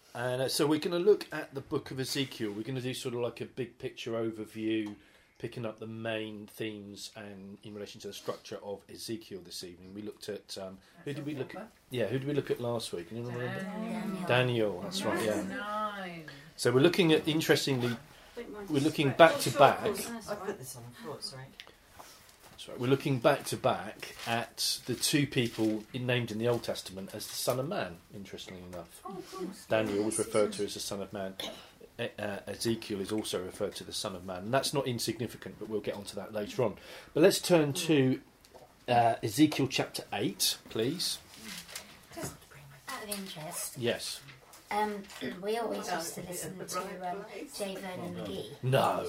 And so we're going to look at the book of Ezekiel. We're going to do sort of like a big picture overview, picking up the main themes and in relation to the structure of Ezekiel this evening. We looked at who did we look at? Yeah, who did we look at last week? Can you remember? Daniel. That's right. Yeah. 9. So we're looking at, interestingly, we're looking back to back. I put this on the floor. Sorry. That's right. We're looking back to back at the two people named in the Old Testament as the Son of Man. Interestingly enough, Daniel was referred to as the Son of Man. Ezekiel is also referred to the Son of Man, and that's not insignificant, but we'll get onto that later on. But let's turn to Ezekiel chapter 8, please. Just out of interest. Yes. We always used to listen to J. Vernon McGee. No.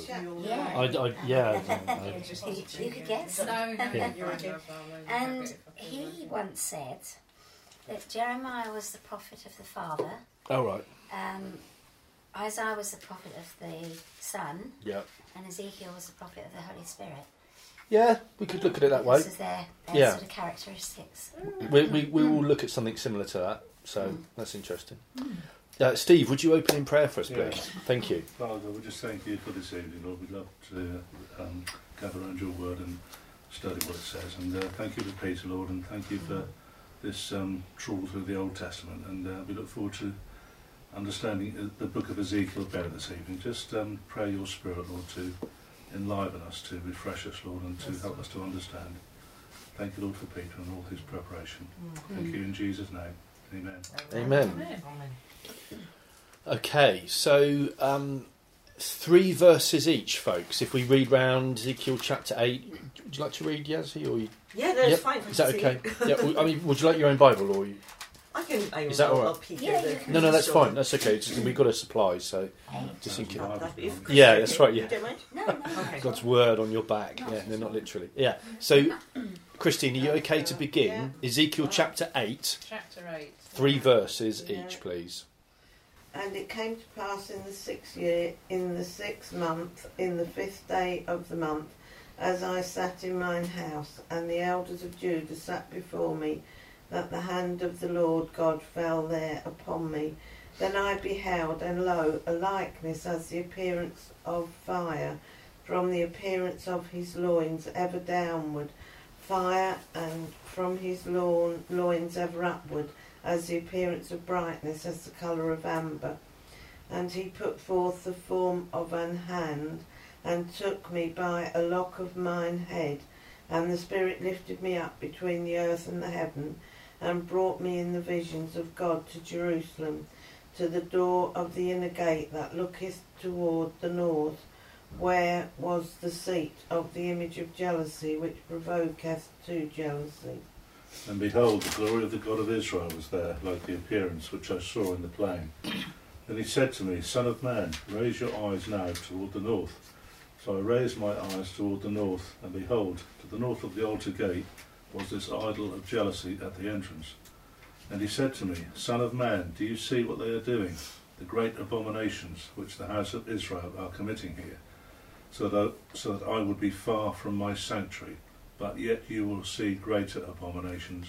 Yeah. You could guess. No. And he once said that Jeremiah was the prophet of the Father. Oh, right. Isaiah was the prophet of the Son. Yeah. And Ezekiel was the prophet of the Holy Spirit. Yeah, we could look at it that way. This is their sort of characteristics. We will look at something similar to that, so that's interesting. Steve, would you open in prayer for us, please? Yes. Thank you. Father, we just thank you for this evening, Lord. We'd love to gather around your word and study what it says. And thank you for Peter, Lord, and thank you for this trawl through the Old Testament. And we look forward to understanding the book of Ezekiel better this evening. Just pray your Spirit, Lord, to enliven us, to refresh us, Lord, and to help us to understand. Thank you, Lord, for Peter and all his preparation. Thank you in Jesus' name. Amen. Amen. Okay, so 3 verses each, folks. If we read round Ezekiel chapter 8, would you like to read, Yazzie? Or you... Yeah, that's fine. Is that okay? Yeah. I mean, would you like your own Bible, or you... Is that all right? No, that's fine. That's okay. We've got a supply, so just thinking. Yeah, that's right. Yeah, don't mind? No. God's word on your back. Yeah, no, not literally. Yeah. So, Christine, are you okay to begin? Ezekiel chapter 8. Chapter 8. 3 verses each, please. And it came to pass in the 6th year, in the 6th month, in the 5th day of the month, as I sat in mine house, and the elders of Judah sat before me, that the hand of the Lord God fell there upon me. Then I beheld, and lo, a likeness as the appearance of fire, from the appearance of his loins ever downward, fire, and from his loins ever upward, as the appearance of brightness, as the colour of amber. And he put forth the form of an hand, and took me by a lock of mine head, and the Spirit lifted me up between the earth and the heaven, and brought me in the visions of God to Jerusalem, to the door of the inner gate that looketh toward the north, where was the seat of the image of jealousy, which provoketh to jealousy. And behold, the glory of the God of Israel was there, like the appearance which I saw in the plain. Then he said to me, Son of man, raise your eyes now toward the north. So I raised my eyes toward the north, and behold, to the north of the altar gate was this idol of jealousy at the entrance. And he said to me, Son of man, do you see what they are doing, the great abominations which the house of Israel are committing here, so that I would be far from my sanctuary, but yet you will see greater abominations.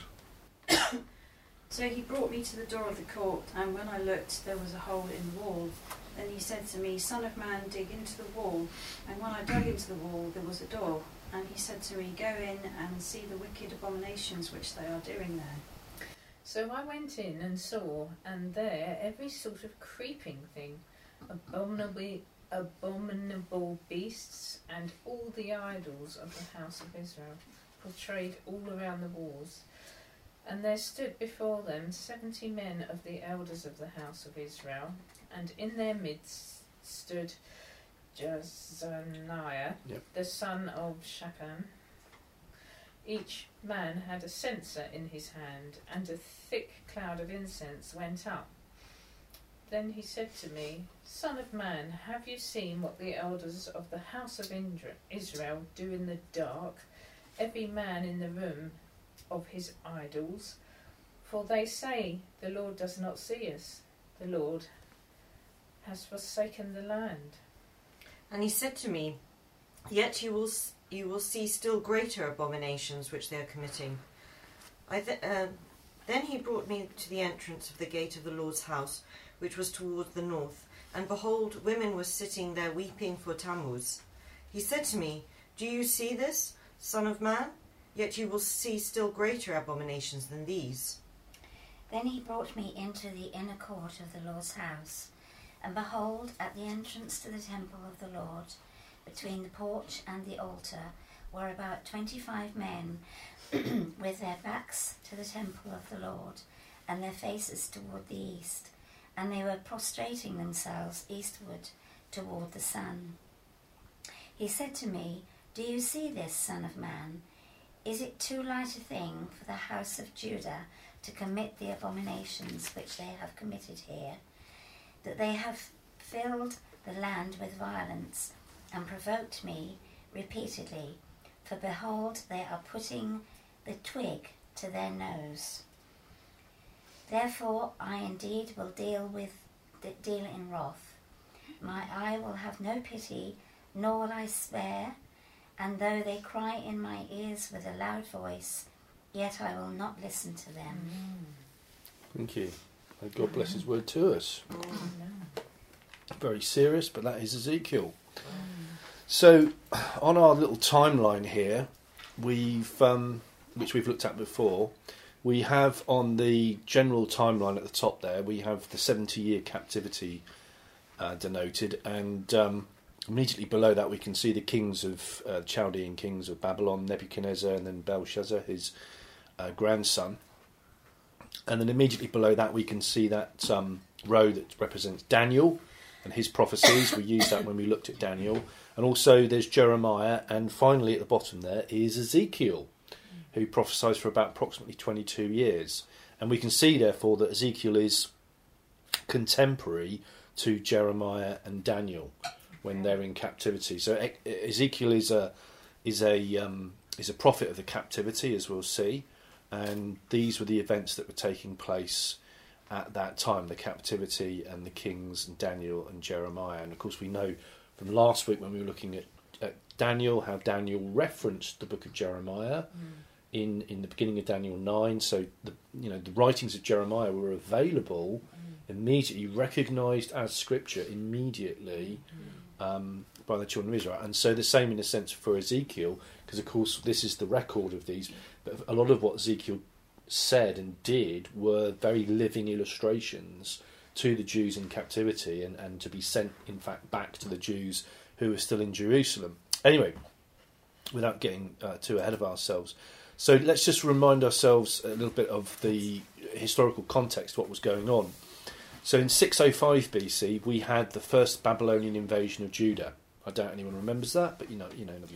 So he brought me to the door of the court, and when I looked, there was a hole in the wall. Then he said to me, Son of man, dig into the wall. And when I dug into the wall, there was a door. And he said to me, Go in and see the wicked abominations which they are doing there. So I went in and saw, and there every sort of creeping thing, abominable beasts, and all the idols of the house of Israel, portrayed all around the walls. And there stood before them 70 men of the elders of the house of Israel, and in their midst stood Jezaniah, the son of Shaphan. Each man had a censer in his hand, and a thick cloud of incense went up. Then he said to me, Son of man, have you seen what the elders of the house of Israel do in the dark, every man in the room of his idols? For they say, the Lord does not see us, the Lord has forsaken the land. And he said to me, Yet you will see still greater abominations which they are committing. Then Then he brought me to the entrance of the gate of the Lord's house, which was toward the north, and behold, women were sitting there weeping for Tammuz. He said to me, "Do you see this, son of man? Yet you will see still greater abominations than these." Then he brought me into the inner court of the Lord's house, and behold, at the entrance to the temple of the Lord, between the porch and the altar, were about 25 men with their backs to the temple of the Lord and their faces toward the east, and they were prostrating themselves eastward toward the sun. He said to me, "Do you see this, son of man? Is it too light a thing for the house of Judah to commit the abominations which they have committed here, that they have filled the land with violence and provoked me repeatedly? For behold, they are putting the twig to their nose. Therefore I indeed will deal in wrath. My eye will have no pity, nor will I spare, and though they cry in my ears with a loud voice, yet I will not listen to them." Thank you. May God bless his word to us. Very serious, but that is Ezekiel. So, on our little timeline here, which we've looked at before, we have on the general timeline at the top there, we have the 70-year captivity denoted, and immediately below that we can see the kings of Chaldean kings of Babylon, Nebuchadnezzar, and then Belshazzar, his grandson. And then immediately below that we can see that row that represents Daniel and his prophecies. We used that when we looked at Daniel. And also there's Jeremiah, and finally at the bottom there is Ezekiel, who prophesies for about approximately 22 years. And we can see therefore that Ezekiel is contemporary to Jeremiah and Daniel when they're in captivity. So Ezekiel is a prophet of the captivity, as we'll see, and these were the events that were taking place at that time, the captivity and the kings and Daniel and Jeremiah. And of course we know from last week when we were looking at Daniel, how Daniel referenced the book of Jeremiah in the beginning of Daniel 9. So the writings of Jeremiah were available immediately, recognised as scripture immediately by the children of Israel. And so the same in a sense for Ezekiel, because of course this is the record of these, but a lot of what Ezekiel said and did were very living illustrations to the Jews in captivity and to be sent in fact back to the Jews who were still in Jerusalem. Anyway, without getting too ahead of ourselves, so let's just remind ourselves a little bit of the historical context, what was going on. So in 605 BC we had the first Babylonian invasion of Judah. I doubt anyone remembers that, but you know.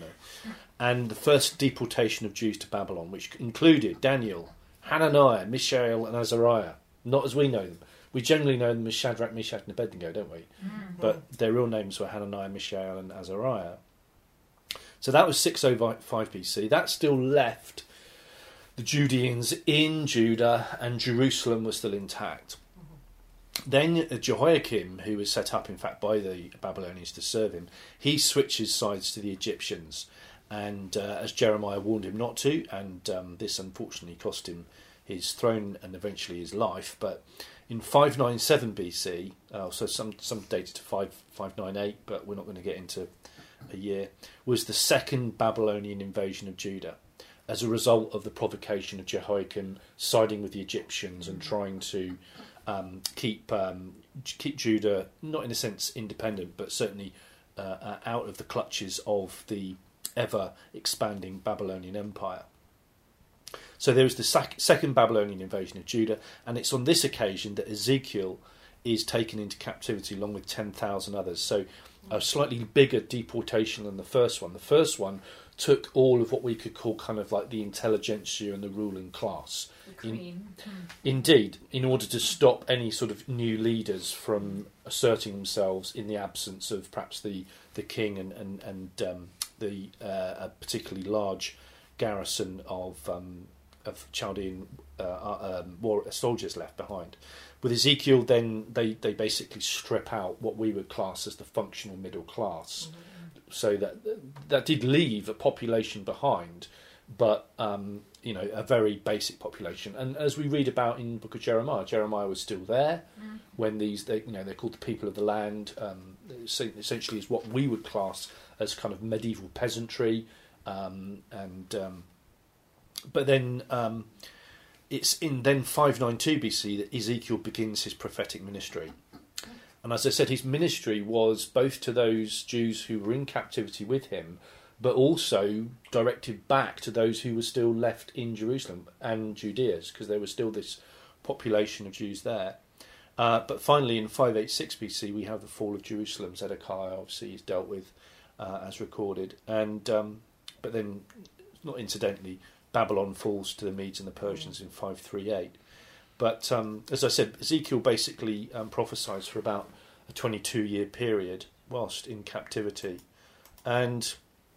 And the first deportation of Jews to Babylon, which included Daniel, Hananiah, Mishael and Azariah. Not as we know them. We generally know them as Shadrach, Meshach and Abednego, don't we? But their real names were Hananiah, Mishael and Azariah. So that was 605 BC. That still left the Judeans in Judah, and Jerusalem was still intact. Then Jehoiakim, who was set up in fact by the Babylonians to serve him, he switches sides to the Egyptians, and as Jeremiah warned him not to, and this unfortunately cost him his throne and eventually his life. But in 597 BC, so some dated to 598, but we're not going to get into a year, was the second Babylonian invasion of Judah, as a result of the provocation of Jehoiakim siding with the Egyptians and trying to keep Judah, not in a sense independent, but certainly out of the clutches of the ever-expanding Babylonian Empire. So there was the second Babylonian invasion of Judah, and it's on this occasion that Ezekiel is taken into captivity along with 10,000 others. So a slightly bigger deportation than the first one. The first one took all of what we could call kind of like the intelligentsia and the ruling class. Indeed, in order to stop any sort of new leaders from asserting themselves in the absence of perhaps the king and a particularly large garrison of Chaldean soldiers left behind. With Ezekiel, then they basically strip out what we would class as the functional middle class. So that did leave a population behind, but a very basic population. And as we read about in the book of Jeremiah was still there when they're called the people of the land. Essentially, is what we would class as kind of medieval peasantry, but then it's in then 592 BC that Ezekiel begins his prophetic ministry. And as I said, his ministry was both to those Jews who were in captivity with him, but also directed back to those who were still left in Jerusalem and Judea, because there was still this population of Jews there. But finally, in 586 BC, we have the fall of Jerusalem. Zedekiah obviously is dealt with as recorded, and but then, not incidentally, Babylon falls to the Medes and the Persians in 538. But as I said, Ezekiel basically prophesies for about a 22-year period whilst in captivity. And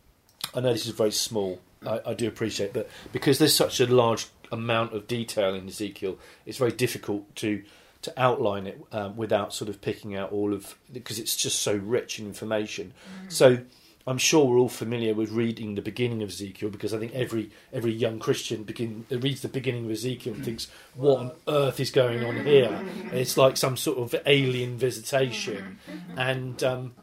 I know this is very small, I do appreciate, but because there's such a large amount of detail in Ezekiel, it's very difficult to outline it without sort of picking out all of, because it's just so rich in information. So I'm sure we're all familiar with reading the beginning of Ezekiel, because I think every young Christian reads the beginning of Ezekiel and thinks, what on earth is going on here? It's like some sort of alien visitation. And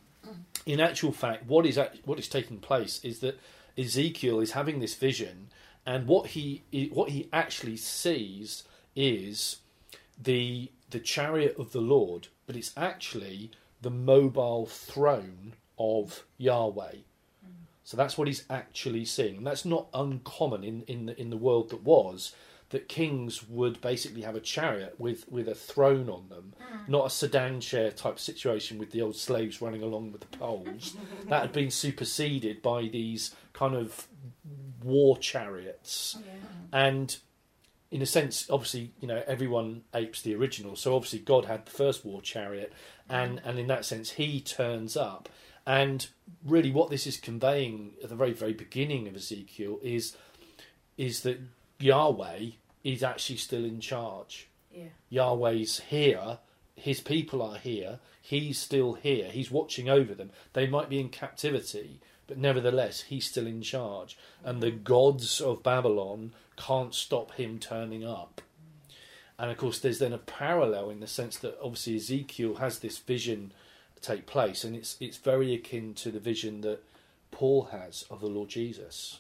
in actual fact, what is taking place is that Ezekiel is having this vision, and what he actually sees is the chariot of the Lord, but it's actually the mobile throne of Yahweh. So that's what he's actually seeing. And that's not uncommon in the world that was, that kings would basically have a chariot with a throne on them, not a sedan chair type situation with the old slaves running along with the poles. That had been superseded by these kind of war chariots. And in a sense, obviously, everyone apes the original. So obviously God had the first war chariot, and in that sense he turns up. And really what this is conveying at the very, very beginning of Ezekiel is that Yahweh is actually still in charge. Yeah. Yahweh's here, his people are here, he's still here, he's watching over them. They might be in captivity, but nevertheless he's still in charge. And the gods of Babylon can't stop him turning up. And of course there's then a parallel in the sense that obviously Ezekiel has this vision take place, and it's very akin to the vision that Paul has of the Lord Jesus,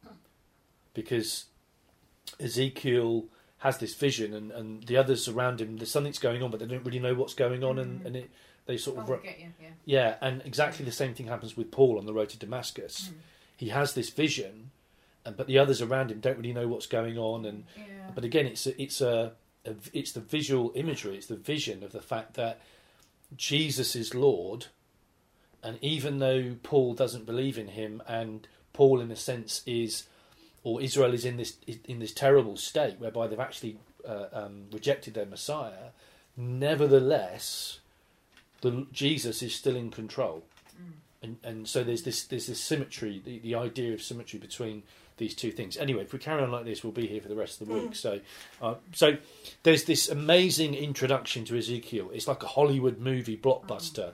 because Ezekiel has this vision and the others around him, there's something's going on but they don't really know what's going on, and they sort of and exactly the same thing happens with Paul on the road to Damascus. He has this vision, but the others around him don't really know what's going on, but again it's the visual imagery, it's the vision of the fact that Jesus is Lord, and even though Paul doesn't believe in him, and Paul in a sense Israel is in this terrible state whereby they've actually rejected their Messiah, nevertheless Jesus is still in control. And so there's this symmetry, the idea of symmetry between these two things. Anyway, if we carry on like this, we'll be here for the rest of the week. So there's this amazing introduction to Ezekiel. It's like a Hollywood movie blockbuster.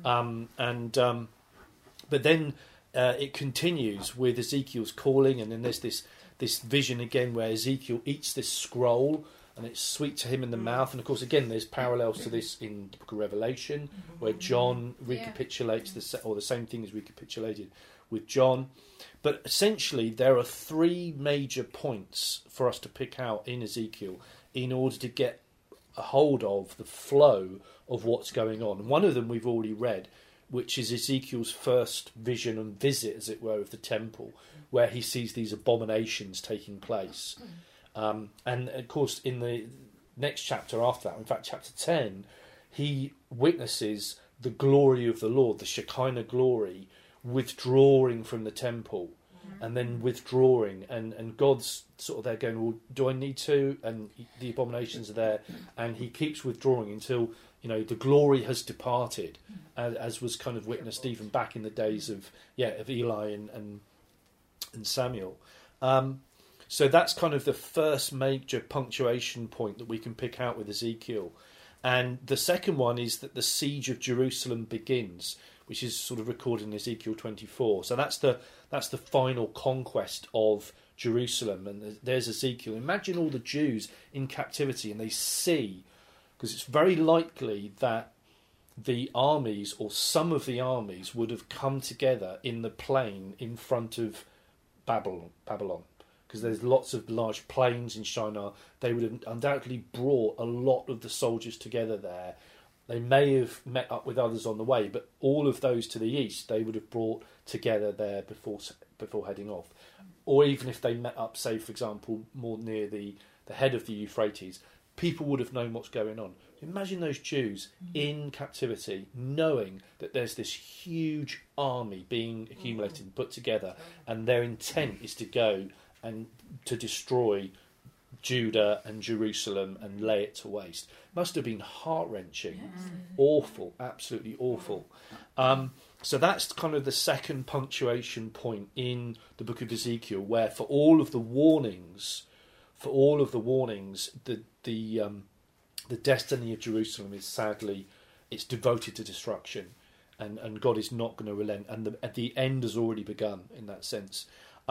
But then it continues with Ezekiel's calling, and then there's this vision again where Ezekiel eats this scroll, and it's sweet to him in the mouth. And of course, again, there's parallels to this in the book of Revelation, where John recapitulates the same thing is recapitulated with John. But essentially, there are three major points for us to pick out in Ezekiel in order to get a hold of the flow of what's going on. And one of them we've already read, which is Ezekiel's first vision and visit, as it were, of the temple, where he sees these abominations taking place. And of course, in the next chapter after that, in fact, chapter 10, he witnesses the glory of the Lord, the Shekinah glory, withdrawing from the temple, and then withdrawing, and God's sort of there going, well, do I need to? And the abominations are there, and he keeps withdrawing until the glory has departed, as was kind of witnessed even back in the days of Eli and Samuel. So that's kind of the first major punctuation point that we can pick out with Ezekiel. And the second one is that the siege of Jerusalem begins, which is sort of recorded in Ezekiel 24. So that's the final conquest of Jerusalem, and there's Ezekiel. Imagine all the Jews in captivity, and they see, because it's very likely that the armies, or some of the armies, would have come together in the plain in front of Babylon, because there's lots of large plains in Shinar. They would have undoubtedly brought a lot of the soldiers together there. They may have met up with others on the way, but all of those to the east they would have brought together there before heading off. Or even if they met up, say, for example, more near the head of the Euphrates, people would have known what's going on. Imagine those Jews in captivity, knowing that there's this huge army being accumulated and put together, and their intent is to go and to destroy Judah and Jerusalem and lay it to waste. Must have been heart-wrenching, awful, absolutely awful. So that's kind of the second punctuation point in the book of Ezekiel, where for all of the warnings, the destiny of Jerusalem is sadly, it's devoted to destruction, and God is not going to relent, and the end has already begun in that sense.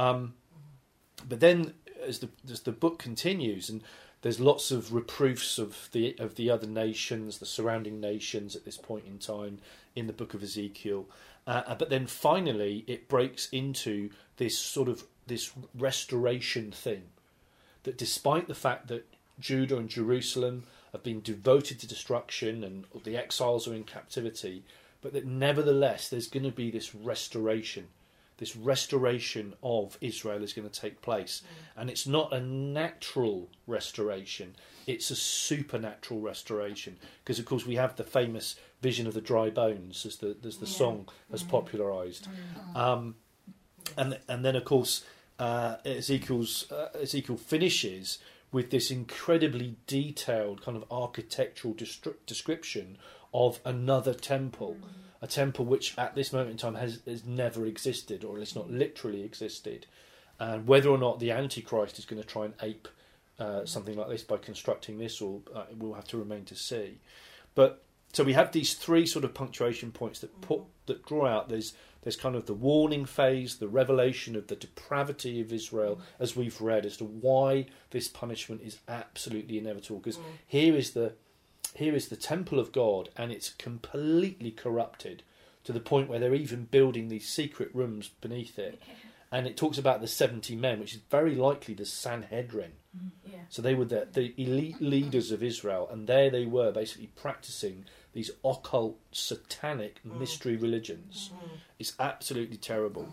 But then, as the book continues, and there's lots of reproofs of the other nations, the surrounding nations at this point in time in the book of Ezekiel. But then finally, it breaks into this restoration thing, that despite the fact that Judah and Jerusalem have been devoted to destruction and the exiles are in captivity, but that nevertheless there's going to be this restoration. This restoration of Israel is going to take place. And it's not a natural restoration, it's a supernatural restoration. Because, of course, we have the famous vision of the dry bones as the song has popularised. And then, of course, Ezekiel finishes with this incredibly detailed kind of architectural description of another temple. A temple which at this moment in time has never existed, or at least not literally existed. And whether or not the Antichrist is going to try and ape something like this by constructing this, or we'll have to remain to see. But so we have these three sort of punctuation points that draw out. There's kind of the warning phase, the revelation of the depravity of Israel, as we've read, as to why this punishment is absolutely inevitable. Because here is the temple of God, and it's completely corrupted to the point where they're even building these secret rooms beneath it. And it talks about the 70 men, which is very likely the Sanhedrin. So they were the elite leaders of Israel, and there they were basically practicing these occult, satanic mystery religions. It's absolutely terrible.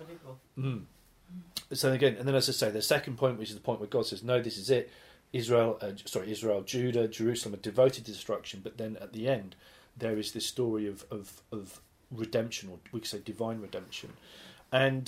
So again, and then as I say, the second point, which is the point where God says, no, this is it. Israel, Judah, Jerusalem are devoted to destruction, but then at the end there is this story of redemption, or we could say divine redemption. And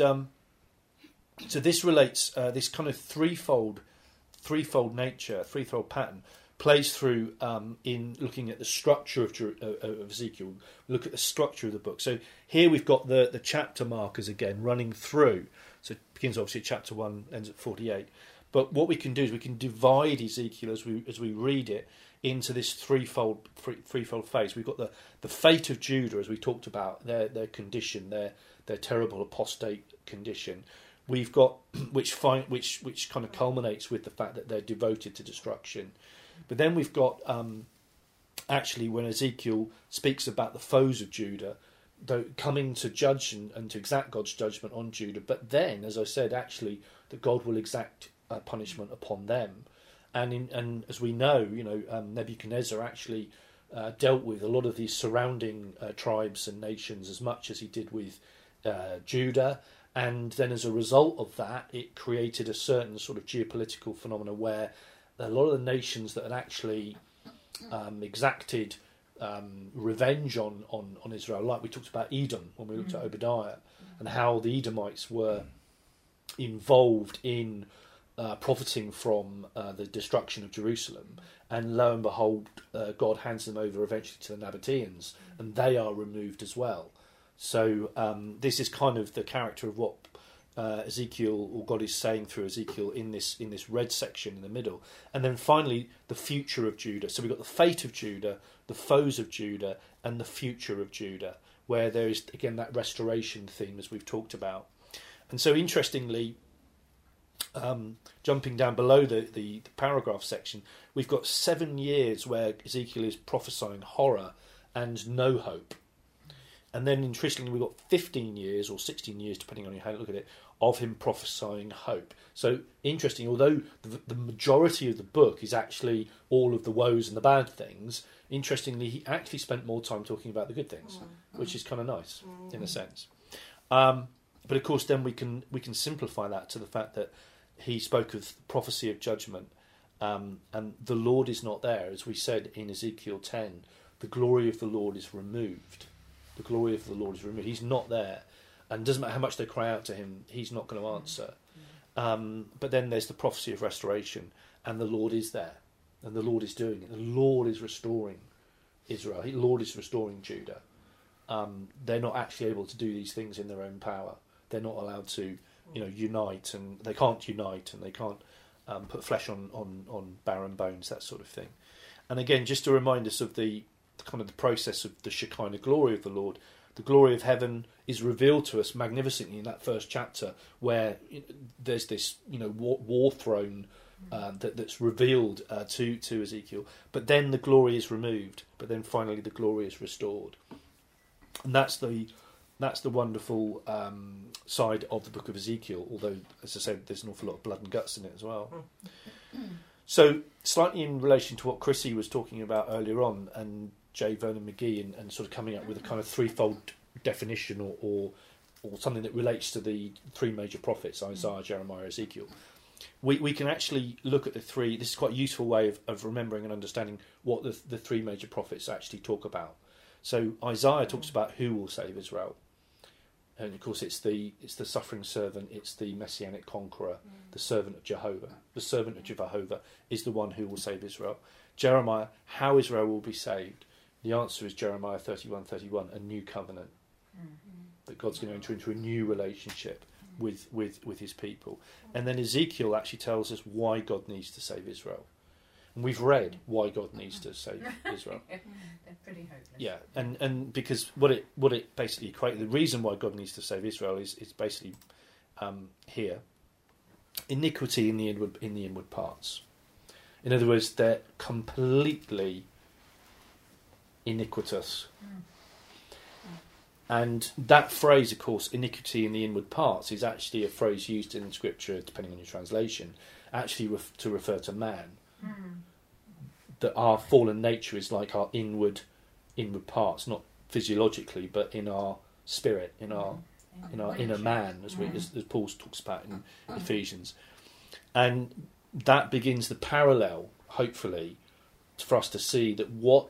so this relates, this kind of threefold nature, threefold pattern plays through in looking at the structure of Ezekiel. Look at the structure of the book. So here we've got the chapter markers again running through. So it begins obviously at chapter 1, ends at 48. But what we can do is we can divide Ezekiel as we read it into this threefold phase. We've got the fate of Judah, as we talked about, their condition, their terrible apostate condition. We've got which kind of culminates with the fact that they're devoted to destruction. But then we've got actually when Ezekiel speaks about the foes of Judah, though coming to judge and to exact God's judgment on Judah. But then, as I said, actually that God will exact punishment upon them, and as we know, Nebuchadnezzar actually dealt with a lot of these surrounding tribes and nations as much as he did with Judah, and then as a result of that, it created a certain sort of geopolitical phenomena where a lot of the nations that had actually exacted revenge on Israel, like we talked about Edom when we looked at Obadiah, and how the Edomites were involved in profiting from the destruction of Jerusalem, and lo and behold, God hands them over eventually to the Nabateans, and they are removed as well. So this is kind of the character of what Ezekiel, or God is saying through Ezekiel in this red section in the middle. And then finally the future of Judah. So we've got the fate of Judah, the foes of Judah, and the future of Judah, where there is again that restoration theme as we've talked about. And so interestingly, jumping down below the paragraph section, we've got 7 years where Ezekiel is prophesying horror and no hope. And then, interestingly, we've got 15 years or 16 years, depending on how you look at it, of him prophesying hope. So, interesting, although the majority of the book is actually all of the woes and the bad things, interestingly, he actually spent more time talking about the good things, which is kind of nice, in a sense. But, of course, then we can simplify that to the fact that he spoke of prophecy of judgment, and the Lord is not there. As we said in Ezekiel 10, the glory of the Lord is removed. The glory of the Lord is removed. He's not there. And it doesn't matter how much they cry out to him, he's not going to answer. But then there's the prophecy of restoration, and the Lord is there. And the Lord is doing it. The Lord is restoring Israel. The Lord is restoring Judah. They're not actually able to do these things in their own power. They're not allowed to, unite, and they can't unite, and they can't put flesh on barren bones, that sort of thing. And again, just to remind us of the kind of the process of the Shekinah glory of the Lord. The glory of heaven is revealed to us magnificently in that first chapter, where there's this war throne that's revealed to Ezekiel. But then the glory is removed. But then finally the glory is restored. And that's the wonderful side of the book of Ezekiel. Although, as I said, there's an awful lot of blood and guts in it as well. So, slightly in relation to what Chrissy was talking about earlier on, and J. Vernon McGee, and sort of coming up with a kind of threefold definition or something that relates to the 3 major prophets, Isaiah, Jeremiah, Ezekiel. We can actually look at the 3. This is quite a useful way of remembering and understanding what the 3 major prophets actually talk about. So Isaiah talks about who will save Israel. And of course it's the suffering servant, it's the messianic conqueror, the servant of Jehovah. The servant of Jehovah is the one who will save Israel. Jeremiah, how Israel will be saved. The answer is Jeremiah 31:31, a new covenant. That God's going to enter into a new relationship with his people. And then Ezekiel actually tells us why God needs to save Israel. And we've read why God needs to save Israel. They're pretty hopeless. Yeah, and because what it basically equates, the reason why God needs to save Israel is basically here. Iniquity in the inward parts. In other words, they're completely iniquitous. And that phrase, of course, iniquity in the inward parts, is actually a phrase used in Scripture, depending on your translation, actually to refer to man. That our fallen nature is like our inward parts, not physiologically, but in our spirit, in our inner man, as Paul talks about in Ephesians. And that begins the parallel, hopefully, for us to see that what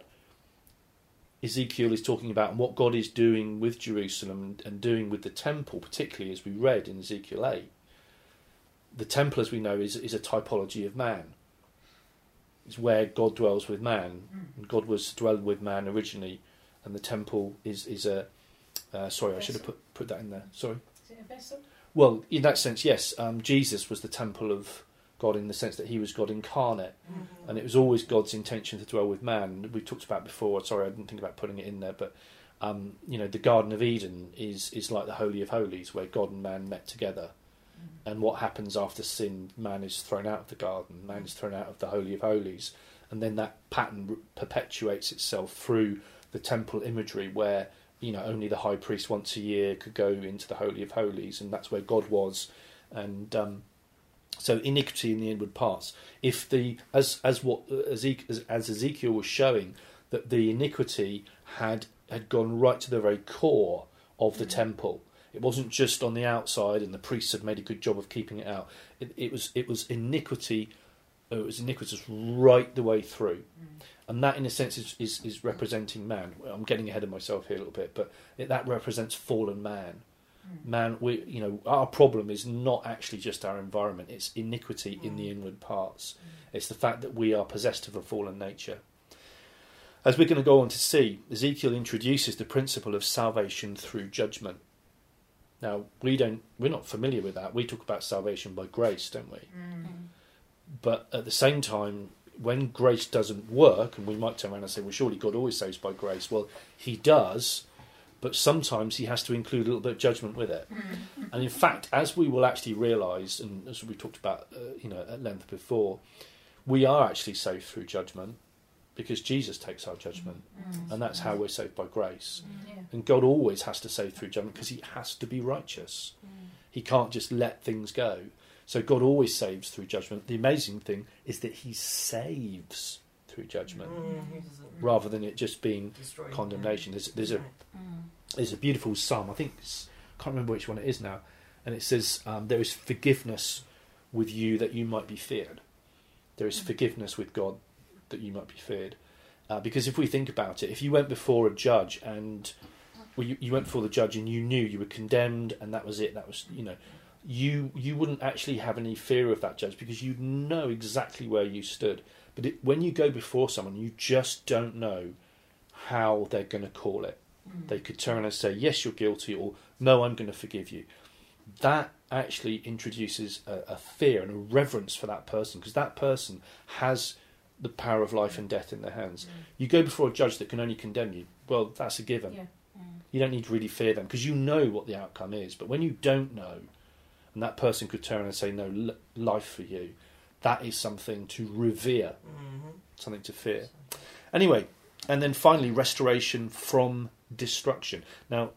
Ezekiel is talking about and what God is doing with Jerusalem and doing with the temple, particularly as we read in Ezekiel 8. The temple, as we know, is a typology of man. It's where God dwells with man. And God was dwelling with man originally, and the temple is a... sorry, I should have put that in there. Sorry. Is it a vessel? Well, in that sense, yes. Jesus was the temple of God in the sense that he was God incarnate. And it was always God's intention to dwell with man. We've talked about before, sorry, I didn't think about putting it in there, but the Garden of Eden is like the Holy of Holies, where God and man met together. And what happens after sin? Man is thrown out of the garden, man is thrown out of the Holy of Holies, and then that pattern perpetuates itself through the temple imagery, where only the high priest once a year could go into the Holy of Holies, and that's where God was. And so iniquity in the inward parts. If as Ezekiel was showing, that the iniquity had gone right to the very core of the temple. It wasn't just on the outside, and the priests had made a good job of keeping it out. It was iniquity. It was iniquitous right the way through, and that, in a sense, is representing man. I'm getting ahead of myself here a little bit, but that represents fallen man. Man, our problem is not actually just our environment; it's iniquity in the inward parts. It's the fact that we are possessed of a fallen nature. As we're going to go on to see, Ezekiel introduces the principle of salvation through judgment. Now, we're not familiar with that. We talk about salvation by grace, don't we? But at the same time, when grace doesn't work, and we might turn around and say, well, surely God always saves by grace. Well, he does, but sometimes he has to include a little bit of judgment with it. And in fact, as we will actually realise, and as we talked about at length before, we are actually saved through judgment because Jesus takes our judgment, and that's how we're saved by grace. Yeah. And God always has to save through judgment because he has to be righteous. He can't just let things go. So God always saves through judgment. The amazing thing is that he saves through judgment rather than it just being condemnation. There's a beautiful psalm, I think can't remember which one it is now, and it says there is forgiveness with you that you might be feared. There is forgiveness with God that you might be feared. Because if we think about it, if you went before a judge and you went before the judge and you knew you were condemned and that was it, that was, you wouldn't actually have any fear of that judge because you know exactly where you stood. But when you go before someone, you just don't know how they're going to call it. They could turn and say, yes, you're guilty, or no, I'm going to forgive you. That actually introduces a fear and a reverence for that person because that person has the power of life and death in their hands. You go before a judge that can only condemn you, well, that's a given. Yeah. You don't need to really fear them because you know what the outcome is. But when you don't know, and that person could turn and say, no, life for you, that is something to revere, something to fear. Anyway, and then finally, restoration from destruction. Now,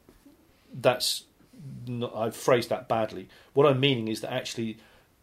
I've phrased that badly. What I'm meaning is that actually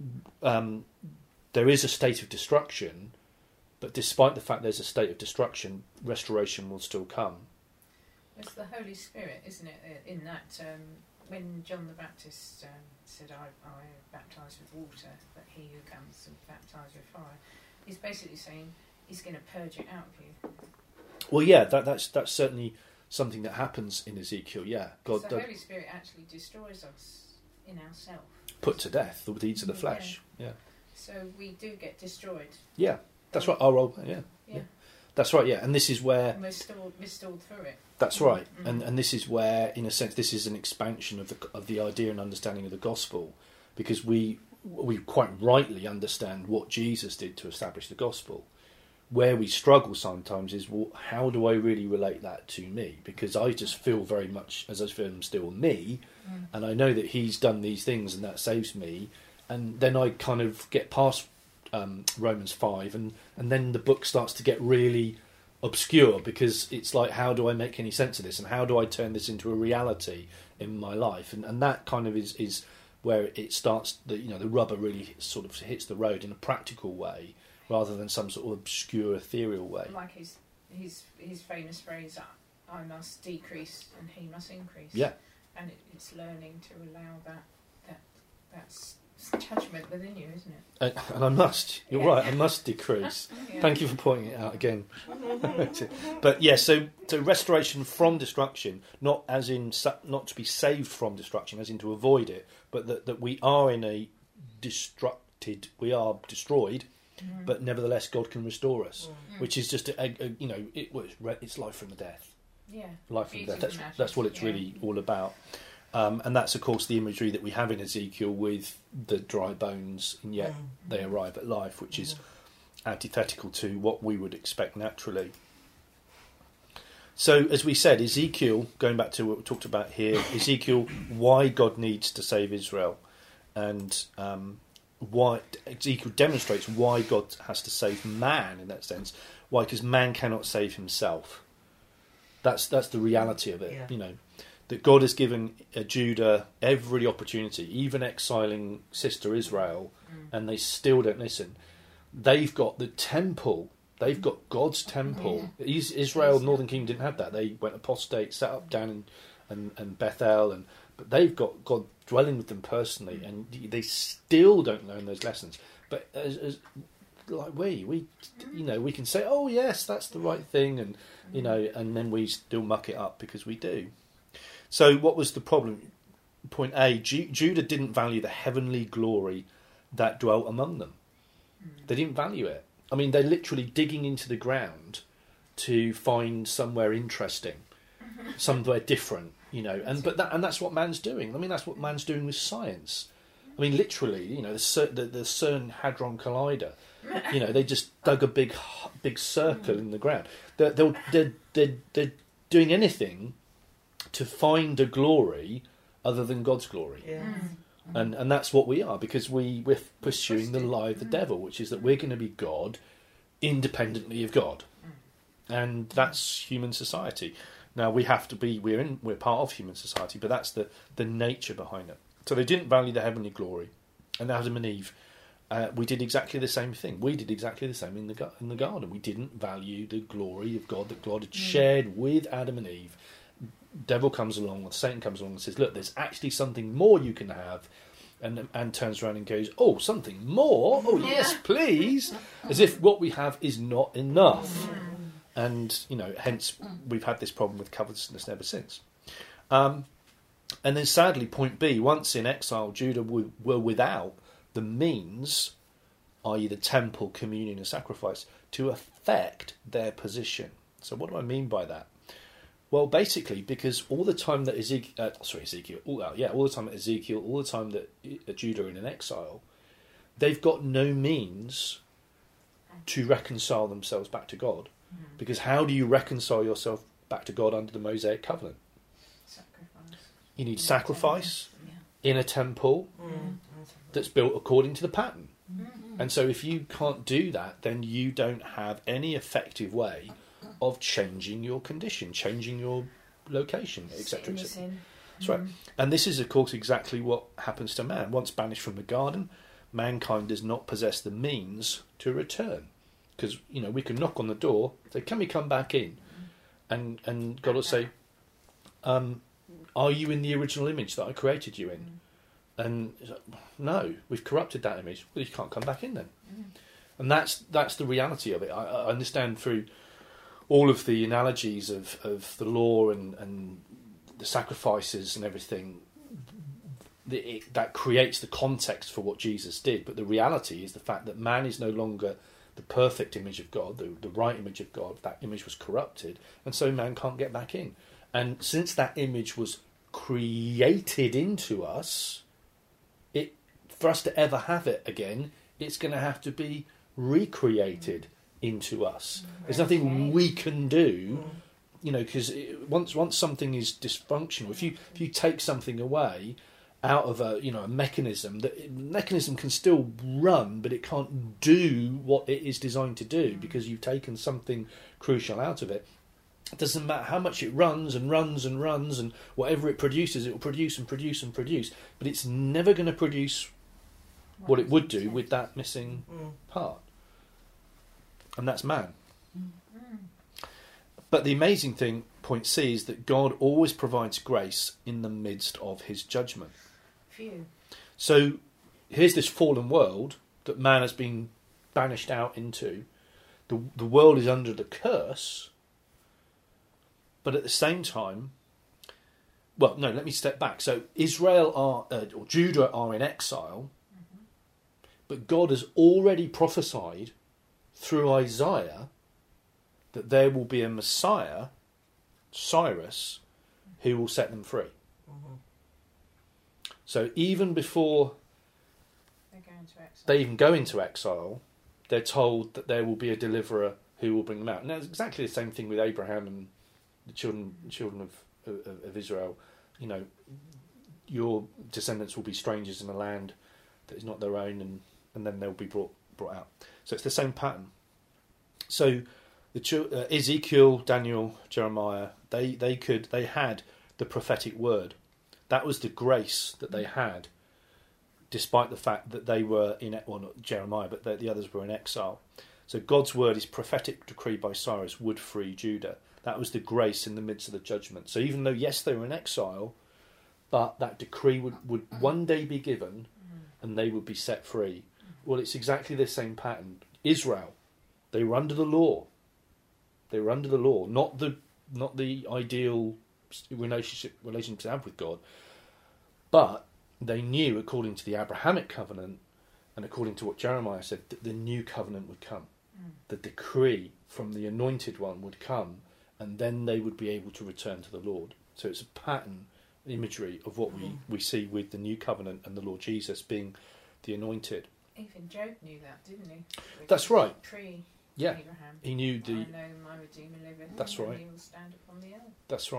there is a state of destruction, but despite the fact there's a state of destruction, restoration will still come. It's the Holy Spirit, isn't it? In that, when John the Baptist said, I baptise with water, but he who comes will baptise with fire, he's basically saying he's going to purge it out of you. Well, yeah, that's certainly something that happens in Ezekiel, yeah. God, the Holy Spirit actually destroys us in ourselves. Put to death, the deeds of the flesh, yeah. So we do get destroyed. Yeah, that's right. Yeah. That's right, yeah. And this is where... And we're still through it. That's right. And this is where, in a sense, this is an expansion of the idea and understanding of the gospel, because we quite rightly understand what Jesus did to establish the gospel. Where we struggle sometimes is, well, how do I really relate that to me? Because I just feel very much as if I'm still me, and I know that he's done these things and that saves me, and then I kind of get past Romans 5, and then the book starts to get really obscure, because it's like, how do I make any sense of this, and how do I turn this into a reality in my life? And that kind of is where it starts, the rubber really sort of hits the road in a practical way, rather than some sort of obscure ethereal way. Like his famous phrase, I must decrease and he must increase. Yeah. And it's learning to allow that's judgment within you, isn't it? And I must. You're right. I must decrease. Yeah. Thank you for pointing it out again. But yeah, so restoration from destruction, not as in not to be saved from destruction, as in to avoid it, but that we are in a we are destroyed, but nevertheless God can restore us, which is just it's life from the death. Yeah. Life from death. That's what it's really all about. And that's, of course, the imagery that we have in Ezekiel with the dry bones, and yet they arrive at life, which is antithetical to what we would expect naturally. So, as we said, Ezekiel, going back to what we talked about here, Ezekiel, why God needs to save Israel, and why Ezekiel demonstrates why God has to save man in that sense. Why? Because man cannot save himself. That's the reality of it, that God has given Judah every opportunity, even exiling sister Israel, and they still don't listen. They've got the temple. They've got God's temple. Israel, Northern Kingdom didn't have that. They went apostate, set up down in Bethel, but they've got God dwelling with them personally, and they still don't learn those lessons. But as like we can say, oh yes, that's the right thing, and and then we still muck it up because we do. So what was the problem? Point A, Judah didn't value the heavenly glory that dwelt among them. They didn't value it. I mean, they're literally digging into the ground to find somewhere interesting, somewhere different, and that's what man's doing. I mean, that's what man's doing with science. I mean, literally, the CERN Hadron Collider, they just dug a big circle in the ground. They're doing anything to find a glory other than God's glory. Yeah. And that's what we are, because we're pursuing the lie of the devil, which is that we're going to be God independently of God. And that's human society. Now we have to be, we're part of human society, but that's the nature behind it. So they didn't value the heavenly glory, and Adam and Eve, we did exactly the same thing. We did exactly the same in the garden. We didn't value the glory of God that God had shared with Adam and Eve. Devil comes along, or Satan comes along and says, look, there's actually something more you can have, and turns around and goes, oh, something more? Oh, yes, please. As if what we have is not enough. And, hence we've had this problem with covetousness ever since. And then sadly, point B, once in exile, Judah were without the means, i.e. the temple, communion and sacrifice, to affect their position. So what do I mean by that? Well, basically, because all the time that all the time that Ezekiel, all the time that Judah are in an exile, they've got no means to reconcile themselves back to God. Because how do you reconcile yourself back to God under the Mosaic covenant? Sacrifice. You need sacrifice in a temple that's built according to the pattern. And so if you can't do that, then you don't have any effective way of changing your condition, changing your location, etc. etc. That's right. And this is, of course, exactly what happens to man. Once banished from the garden, mankind does not possess the means to return. Because, we can knock on the door, say, can we come back in? And God will say, are you in the original image that I created you in? And no, we've corrupted that image. Well, you can't come back in then. And that's the reality of it. I understand through all of the analogies of the law and the sacrifices and everything, that creates the context for what Jesus did. But the reality is the fact that man is no longer the perfect image of God, the right image of God. That image was corrupted, and so man can't get back in. And since that image was created into us, for us to ever have it again, it's going to have to be recreated into us. There's nothing we can do, because once something is dysfunctional, if you take something away out of a mechanism, the mechanism can still run, but it can't do what it is designed to do because you've taken something crucial out of it. It doesn't matter how much it runs and runs and runs, and whatever it produces, it will produce and produce and produce, but it's never going to produce what it would do with that missing part. And that's man. But the amazing thing, point C, is that God always provides grace in the midst of his judgment. So here's this fallen world that man has been banished out into. The world is under the curse, but at the same time, let me step back. So Israel or Judah are in exile, but God has already prophesied through Isaiah that there will be a Messiah, Cyrus, who will set them free. So even before they even go into exile, they're told that there will be a deliverer who will bring them out. And that's exactly the same thing with Abraham and the children of Israel. Your descendants will be strangers in a land that is not their own, and then they'll be brought out. So it's the same pattern. So Ezekiel, Daniel, Jeremiah, they had the prophetic word. That was the grace that they had, despite the fact that they were not Jeremiah, but the others were in exile. So God's word, his prophetic decree by Cyrus, would free Judah. That was the grace in the midst of the judgment. So even though, yes, they were in exile, but that decree would one day be given, and they would be set free. Well, it's exactly the same pattern. Israel, they were under the law. They were under the law, not the ideal relationship to have with God, but they knew, according to the Abrahamic covenant and according to what Jeremiah said, that the new covenant would come. The decree from the anointed one would come, and then they would be able to return to the Lord. So it's a pattern imagery of what we see with the new covenant and the Lord Jesus being the anointed. Even Job knew that, didn't he? That's right. Abraham. He knew I know my Redeemer liveth. That's right. He will stand upon the earth. That's right.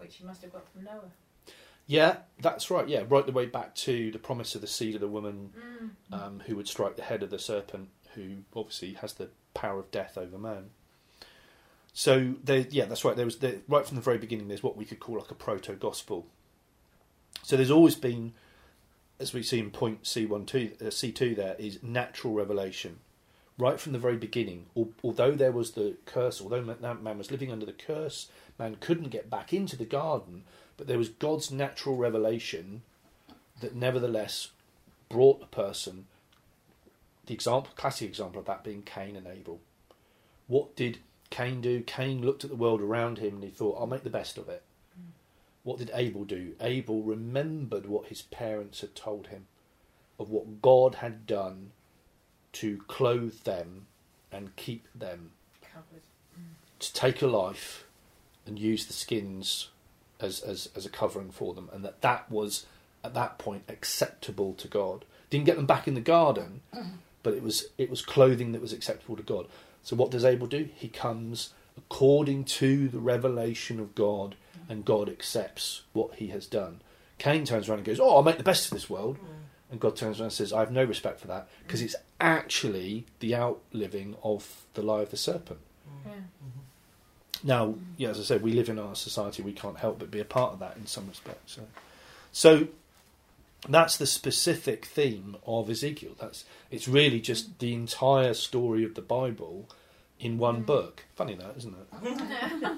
which he must have got from Noah. Yeah, that's right. Yeah, right the way back to the promise of the seed of the woman who would strike the head of the serpent, who obviously has the power of death over man. So, that's right. Right from the very beginning, there's what we could call like a proto-gospel. So there's always been, as we see in point C2 there, is natural revelation. Right from the very beginning, although there was the curse, although man was living under the curse, man couldn't get back into the garden, but there was God's natural revelation that nevertheless brought a person, classic example of that being Cain and Abel. What did Cain do? Cain looked at the world around him and he thought, I'll make the best of it. What did Abel do? Abel remembered what his parents had told him of what God had done to clothe them and keep them. Covered. To take a life and use the skins as a covering for them, and that was at that point acceptable to God. Didn't get them back in the garden, but it was clothing that was acceptable to God. So what does Abel do? He comes according to the revelation of God, and God accepts what he has done. Cain turns around and goes, I'll make the best of this world. And God turns around and says, I have no respect for that, because it's actually the outliving of the lie of the serpent. Yeah. Now, as I said, we live in our society, we can't help but be a part of that in some respects. So that's the specific theme of Ezekiel. It's really just the entire story of the Bible in one book. Funny that, isn't it?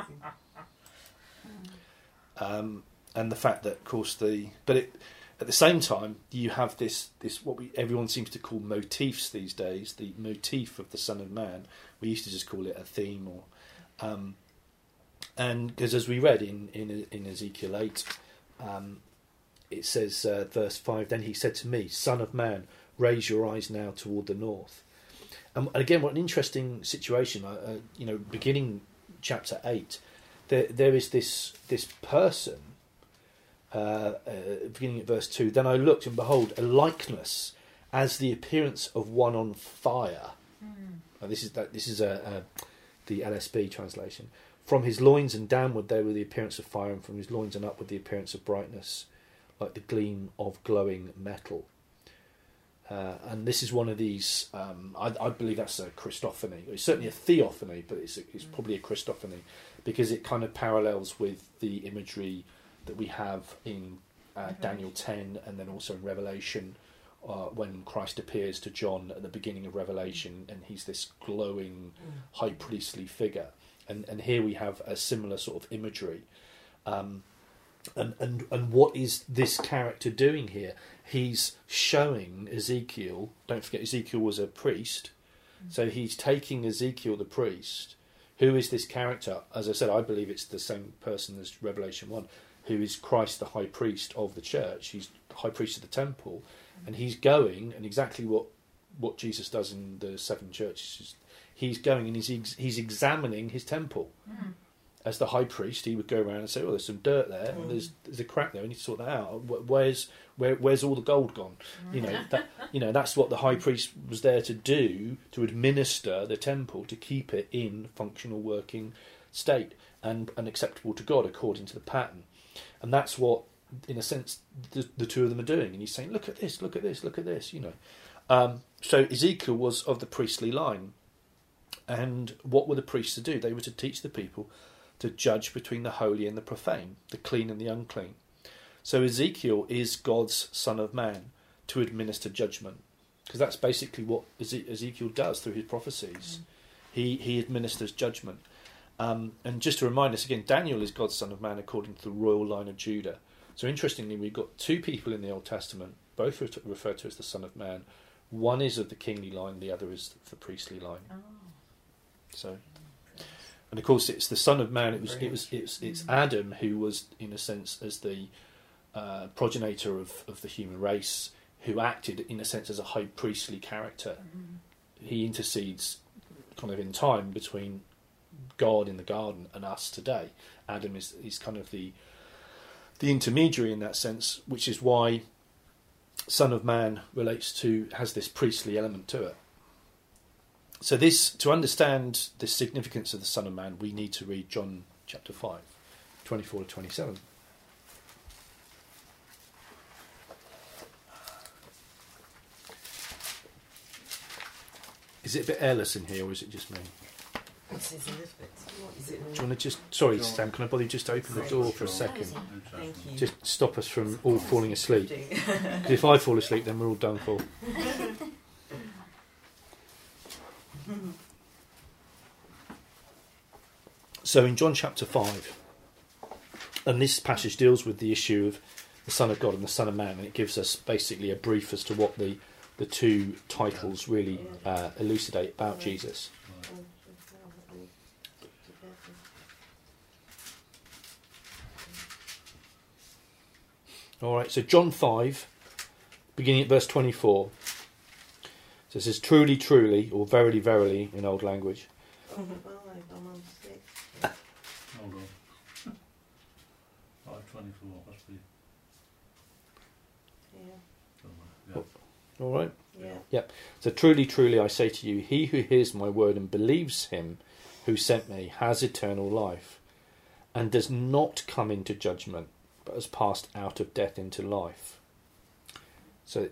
And the fact that, of course, at the same time, you have this what everyone seems to call motifs these days, the motif of the Son of Man. We used to just call it a theme, and because as we read in Ezekiel 8, it says, verse 5, then he said to me, Son of man, raise your eyes now toward the north. And again, what an interesting situation. Beginning chapter 8, there is this person. Beginning at verse 2, then I looked and behold a likeness as the appearance of one on fire. Now, this is the LSB translation. From his loins and downward there were the appearance of fire, and from his loins and upward the appearance of brightness, like the gleam of glowing metal. And this is one of these. I believe that's a Christophany. It's certainly a theophany, but it's probably a Christophany, because it kind of parallels with the imagery that we have in Daniel 10, and then also in Revelation, when Christ appears to John at the beginning of Revelation, and he's this glowing high priestly figure. And here we have a similar sort of imagery. And what is this character doing here? He's showing Ezekiel. Don't forget, Ezekiel was a priest, so he's taking Ezekiel the priest. Who is this character? As I said, I believe it's the same person as Revelation 1. Who is Christ, the high priest of the church. He's the high priest of the temple, and he's going, and exactly what Jesus does in the 7 churches, he's going and he's examining his temple. As the high priest, he would go around and say, there's some dirt there, and there's a crack there, we need to sort that out. Where's all the gold gone? That's what the high priest was there to do, to administer the temple, to keep it in functional working state and acceptable to God according to the pattern. And that's what, in a sense, the two of them are doing. And he's saying, look at this, look at this, look at this, So Ezekiel was of the priestly line. And what were the priests to do? They were to teach the people to judge between the holy and the profane, the clean and the unclean. So Ezekiel is God's Son of Man to administer judgment. Because that's basically what Ezekiel does through his prophecies. He administers judgment. And just to remind us again, Daniel is God's Son of Man according to the royal line of Judah. So interestingly, we've got 2 people in the Old Testament, both referred to as the Son of Man. One is of the kingly line, the other is the priestly line. So, and of course, it's the Son of Man. It's Adam who was, in a sense, as the progenitor of the human race, who acted in a sense as a high priestly character. He intercedes, kind of in time, between God in the garden and us today. Adam is kind of the intermediary in that sense, which is why Son of Man has this priestly element to it. So to understand the significance of the Son of Man, we need to read John chapter 5. 24 to 27. Is it a bit airless in here, or is it just me? This is Elizabeth. What is it? Do you want to just... Sorry, Sam, can I bother you just to open the door for a second? Thank you. Just stop us from all falling asleep. 'Cause if I fall asleep, then we're all done for. So in John chapter 5, and this passage deals with the issue of the Son of God and the Son of Man, and it gives us basically a brief as to what the two titles really elucidate about Jesus. All right, so John 5, beginning at verse 24. So it says, truly, truly, or verily, verily, in old language. I'm on 6. Hold on. 5:24 must be. Yeah. Yeah. All right. Yeah. So truly, truly, I say to you, he who hears my word and believes him who sent me has eternal life, and does not come into judgment, but has passed out of death into life. So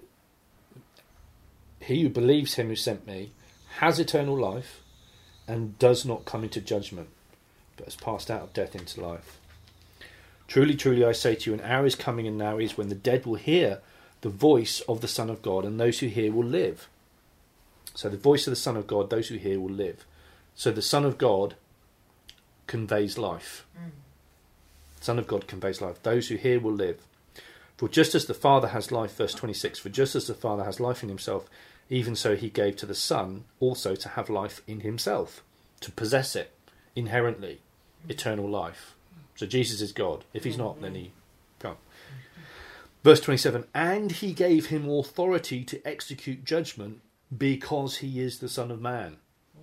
he who believes him who sent me has eternal life, and does not come into judgment, but has passed out of death into life. Truly, truly, I say to you, an hour is coming and now is when the dead will hear the voice of the Son of God, and those who hear will live. So the voice of the Son of God, those who hear will live. So the Son of God conveys life. Son of God conveys life. Those who hear will live. For just as the Father has life, verse 26, for just as the Father has life in himself, even so he gave to the Son also to have life in himself, to possess it inherently, eternal life. So Jesus is God. If he's not, then he can't. Verse 27, and he gave him authority to execute judgment because he is the Son of Man.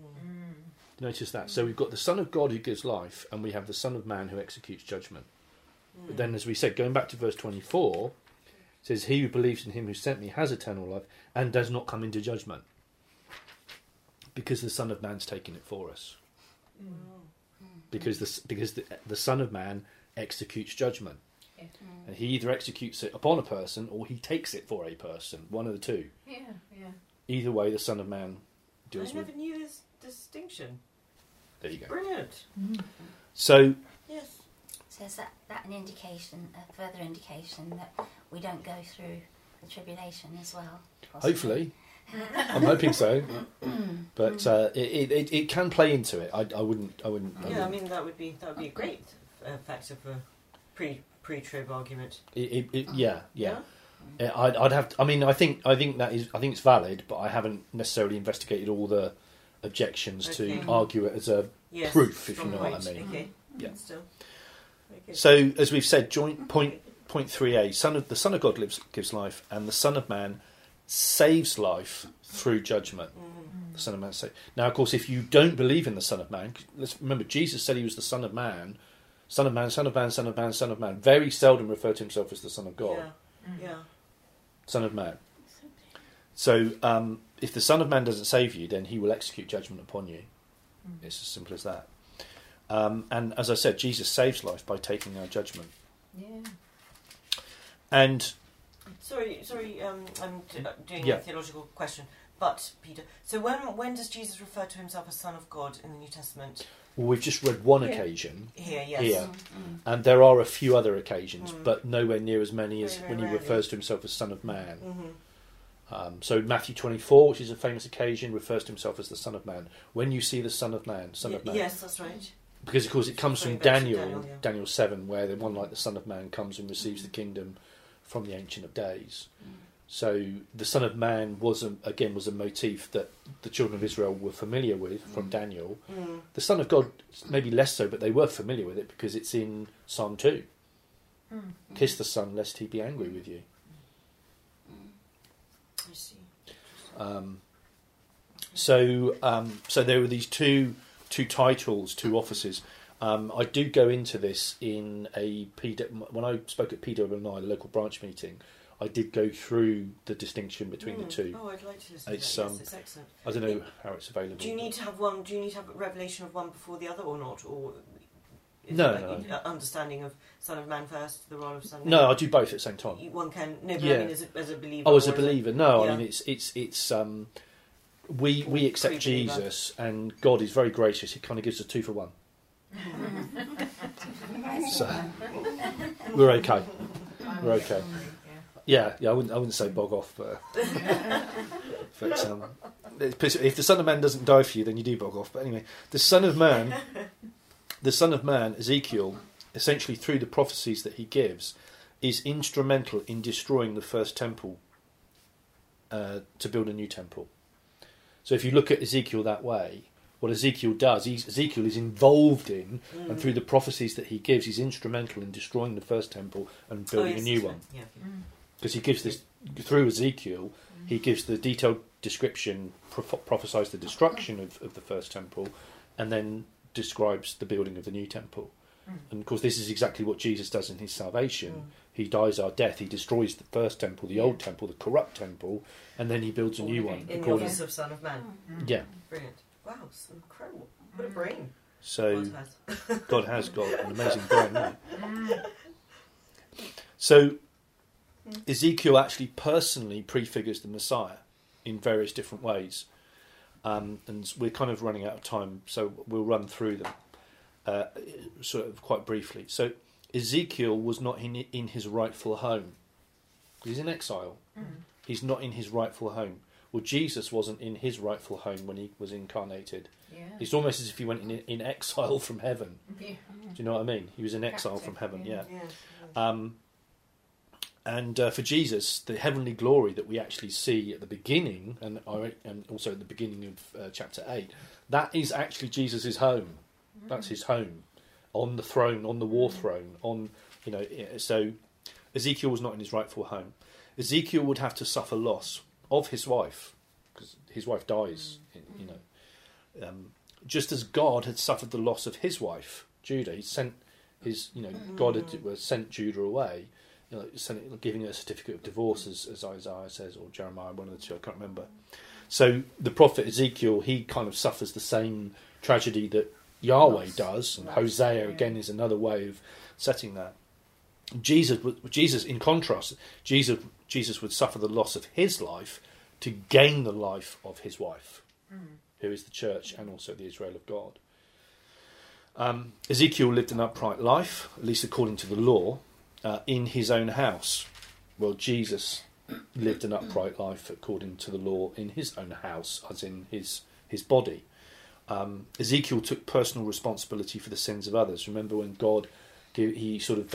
Notice that. So we've got the Son of God who gives life, and we have the Son of Man who executes judgment. But then, as we said, going back to verse 24, it says, he who believes in him who sent me has eternal life and does not come into judgment, because the Son of Man's taken it for us. Because the Son of Man executes judgment. Yeah. And he either executes it upon a person or he takes it for a person. One of the two. Yeah. Either way, the Son of Man deals I with. never knew this distinction. There you go. Brilliant. So, Yes. So is that an indication, a further indication that we don't go through the tribulation as well? Possibly? hopefully, I'm hoping so. But it can play into it. I wouldn't. Yeah, I mean that would be a great factor for pre-trib argument. Yeah. I'd have. I mean, I think it's valid, but I haven't necessarily investigated all the objections Okay. to argue it as a Yes, proof, if you strong know point. what I mean. Okay. Yeah. Still. Very good. So, as we've said, joint point 3a, the Son of God gives life, and the Son of Man saves life through judgment. The Son of Man saves. Now, of course, if you don't believe in the Son of Man, let's remember Jesus said he was the Son of Man. Son of Man, Son of Man, Son of Man, Son of Man. Very seldom referred to himself as the Son of God. Yeah. Son of Man. So, if the Son of Man doesn't save you, then he will execute judgment upon you. It's as simple as that. And as I said, Jesus saves life by taking our judgment. Yeah. And Sorry. I'm doing Yeah. a theological question, but Peter. So when does Jesus refer to himself as Son of God in the New Testament? well, we've just read one Yeah. occasion Here, yes. here, and there are a few other occasions, Mm. but nowhere near as many as Very, when he very refers to himself as Son of Man. Mm-hmm. So Matthew 24, which is a famous occasion, refers to himself as the Son of Man. When you see the Son of Man, Son of Man. Yes, that's right. Because, of course, it comes from Going back to Daniel, Daniel, yeah. Daniel 7, where the one like the Son of Man comes and receives the kingdom from the Ancient of Days. So the Son of Man was a motif that the children of Israel were familiar with from Daniel. The Son of God, maybe less so, but they were familiar with it because it's in Psalm 2. Kiss the Son, lest he be angry with you. I see. So there were these two titles, two offices. I do go into this in when I spoke at PWNI, the local branch meeting. I did go through the distinction between the two. Oh, I'd like to listen It's, to that. Yes, it's excellent. I don't know how it's available. Do you need to have one? Do you need to have a revelation of one before the other, or not? Or Is No, it like no. understanding of Son of Man first, the role of Son of Man? No, I do both at the same time. One can, no, but Yeah. I mean as a believer. Oh, as a or believer, no. yeah. I mean, it's we accept Pre-believer. Jesus, and God is very gracious. He kind of gives a 2 for 1. So we're okay. We're okay. Yeah. I wouldn't say bog off, but if the Son of Man doesn't die for you, then you do bog off. But anyway, the Son of Man, Ezekiel, essentially through the prophecies that he gives, is instrumental in destroying the first temple to build a new temple. So if you look at Ezekiel that way, what Ezekiel does, Ezekiel is involved in, and through the prophecies that he gives, he's instrumental in destroying the first temple and building a new one. Yeah. Because he gives this, through Ezekiel, he gives the detailed description, prophesies the destruction of the first temple, and then describes the building of the new temple. And of course, this is exactly what Jesus does in his salvation. He dies our death. He destroys the first temple, the old temple, the corrupt temple, and then he builds a new one. In the office of Son of Man. Yeah. Brilliant. Wow, it's incredible. What a brain. So God has. God has got an amazing brain. Hasn't he? So Ezekiel actually personally prefigures the Messiah in various different ways. And we're kind of running out of time, so we'll run through them sort of quite briefly. So Ezekiel was not in his rightful home. He's in exile. He's not in his rightful home. Well, Jesus wasn't in his rightful home when he was incarnated. Yeah. It's almost as if he went in exile from heaven. Yeah. Do you know what I mean? He was in exile from heaven, yeah. Yeah. And for Jesus, the heavenly glory that we actually see at the beginning, and also at the beginning of chapter 8, that is actually Jesus' home. That's his home, on the throne, on the war throne. So Ezekiel was not in his rightful home. Ezekiel would have to suffer loss of his wife, because his wife dies. Just as God had suffered the loss of his wife, Judah. He sent God had sent Judah away. Giving her a certificate of divorce, as Isaiah says, or Jeremiah, one of the two, I can't remember. So the prophet Ezekiel, he kind of suffers the same tragedy that Yahweh does, and Hosea again is another way of setting that. Jesus, in contrast, Jesus would suffer the loss of his life to gain the life of his wife, who is the church and also the Israel of God. Ezekiel lived an upright life, at least according to the law, in his own house. Well, Jesus lived an upright life according to the law in his own house, as in his body. Ezekiel took personal responsibility for the sins of others. Remember when God, he sort of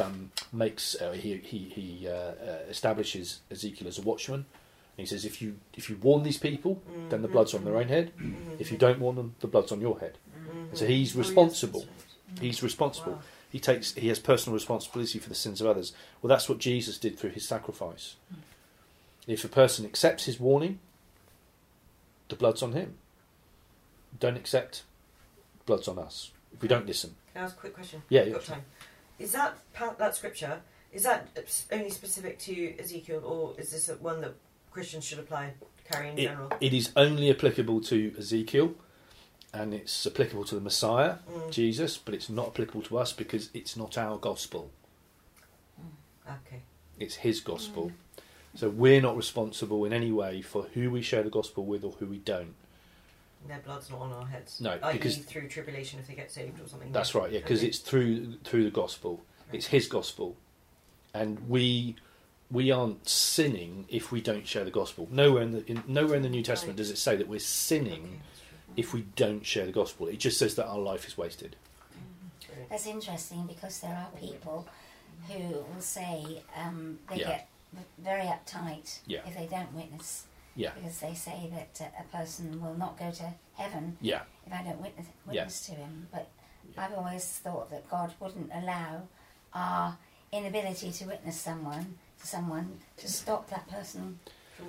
establishes Ezekiel as a watchman. And he says, if you warn these people, then the blood's on their own head. If you don't warn them, the blood's on your head. And so he's responsible. He's responsible. Wow. He has personal responsibility for the sins of others. Well, that's what Jesus did through his sacrifice. If a person accepts his warning, the blood's on him. Don't accept, blood's on us. If we don't listen. Can I ask a quick question? Yeah, I've got time. Is that scripture, is that only specific to Ezekiel, or is this one that Christians should carry in general? It is only applicable to Ezekiel, and it's applicable to the Messiah, Jesus, but it's not applicable to us because it's not our gospel. Okay. It's his gospel. So we're not responsible in any way for who we share the gospel with or who we don't. Their blood's not on our heads. No, i.e. because through tribulation if they get saved or something. That's right, yeah, because it's through the gospel. It's his gospel. And we aren't sinning if we don't share the gospel. Nowhere in the New Testament does it say that we're sinning if we don't share the gospel. It just says that our life is wasted. That's interesting because there are people who will say they Yeah. get very uptight Yeah. if they don't witness. Yeah. Because they say that a person will not go to heaven Yeah. if I don't witness to him. But I've always thought that God wouldn't allow our inability to witness someone to stop that person.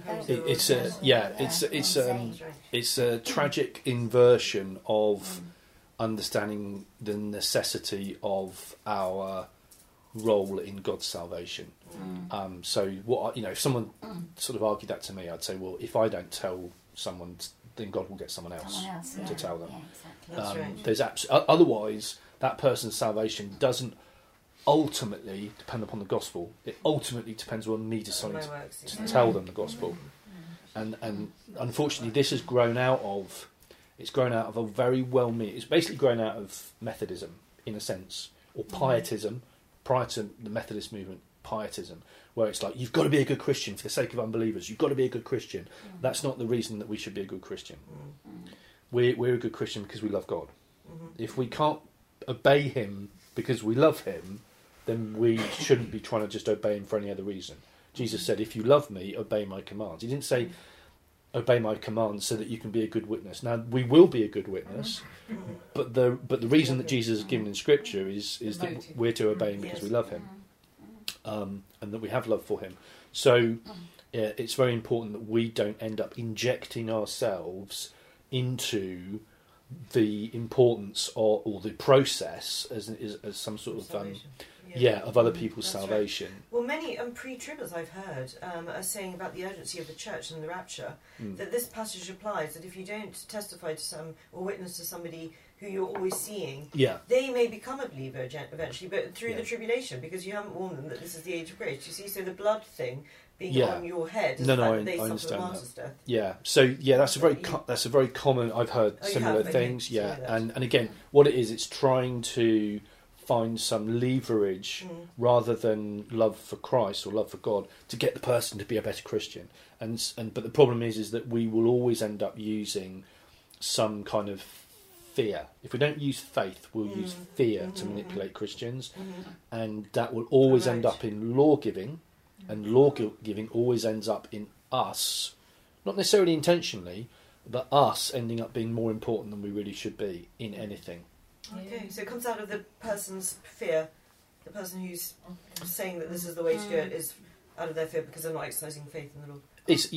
It's a tragic inversion of understanding the necessity of our role in God's salvation. So if someone sort of argued that to me, I'd say, well, if I don't tell someone, then God will get someone else to tell them. Yeah, exactly. That's right. Otherwise, that person's salvation doesn't ultimately depend upon the gospel. It ultimately depends on me deciding to tell them the gospel. And unfortunately, this has grown out of. It's grown out of a very well-meaning. It's basically grown out of Methodism, in a sense, or pietism, prior to the Methodist movement. Pietism, where it's like, you've got to be a good Christian for the sake of unbelievers. You've got to be a good Christian. That's not the reason that we should be a good Christian. We're a good Christian because we love God. If we can't obey Him because we love Him, then we shouldn't be trying to just obey Him for any other reason. Jesus said, if you love me, obey my commands. He didn't say, obey my commands so that you can be a good witness. Now, we will be a good witness, but the reason that Jesus has given in Scripture is that we're to obey Him because we love Him. And that we have love for Him. So it's very important that we don't end up injecting ourselves into the importance or the process as some sort of of other people's salvation. Right. Well, many pre-tribbers I've heard are saying about the urgency of the church and the rapture, that this passage applies, that if you don't testify to some or witness to somebody who you're always seeing, they may become a believer eventually, but through the tribulation, because you haven't warned them that this is the age of grace. You see, so the blood thing being on your head is I they suffer understand the martyr's death. Yeah, so that's a very common. I've heard similar things. And again, what it is, it's trying to find some leverage rather than love for Christ or love for God to get the person to be a better Christian. But the problem is that we will always end up using some kind of fear. If we don't use faith, we'll use fear to manipulate Christians, and that will always end up in law giving, and law giving always ends up in us, not necessarily intentionally, but us ending up being more important than we really should be in anything. Okay, so it comes out of the person's fear. The person who's saying that this is the way to do it is out of their fear because they're not exercising faith in the Lord.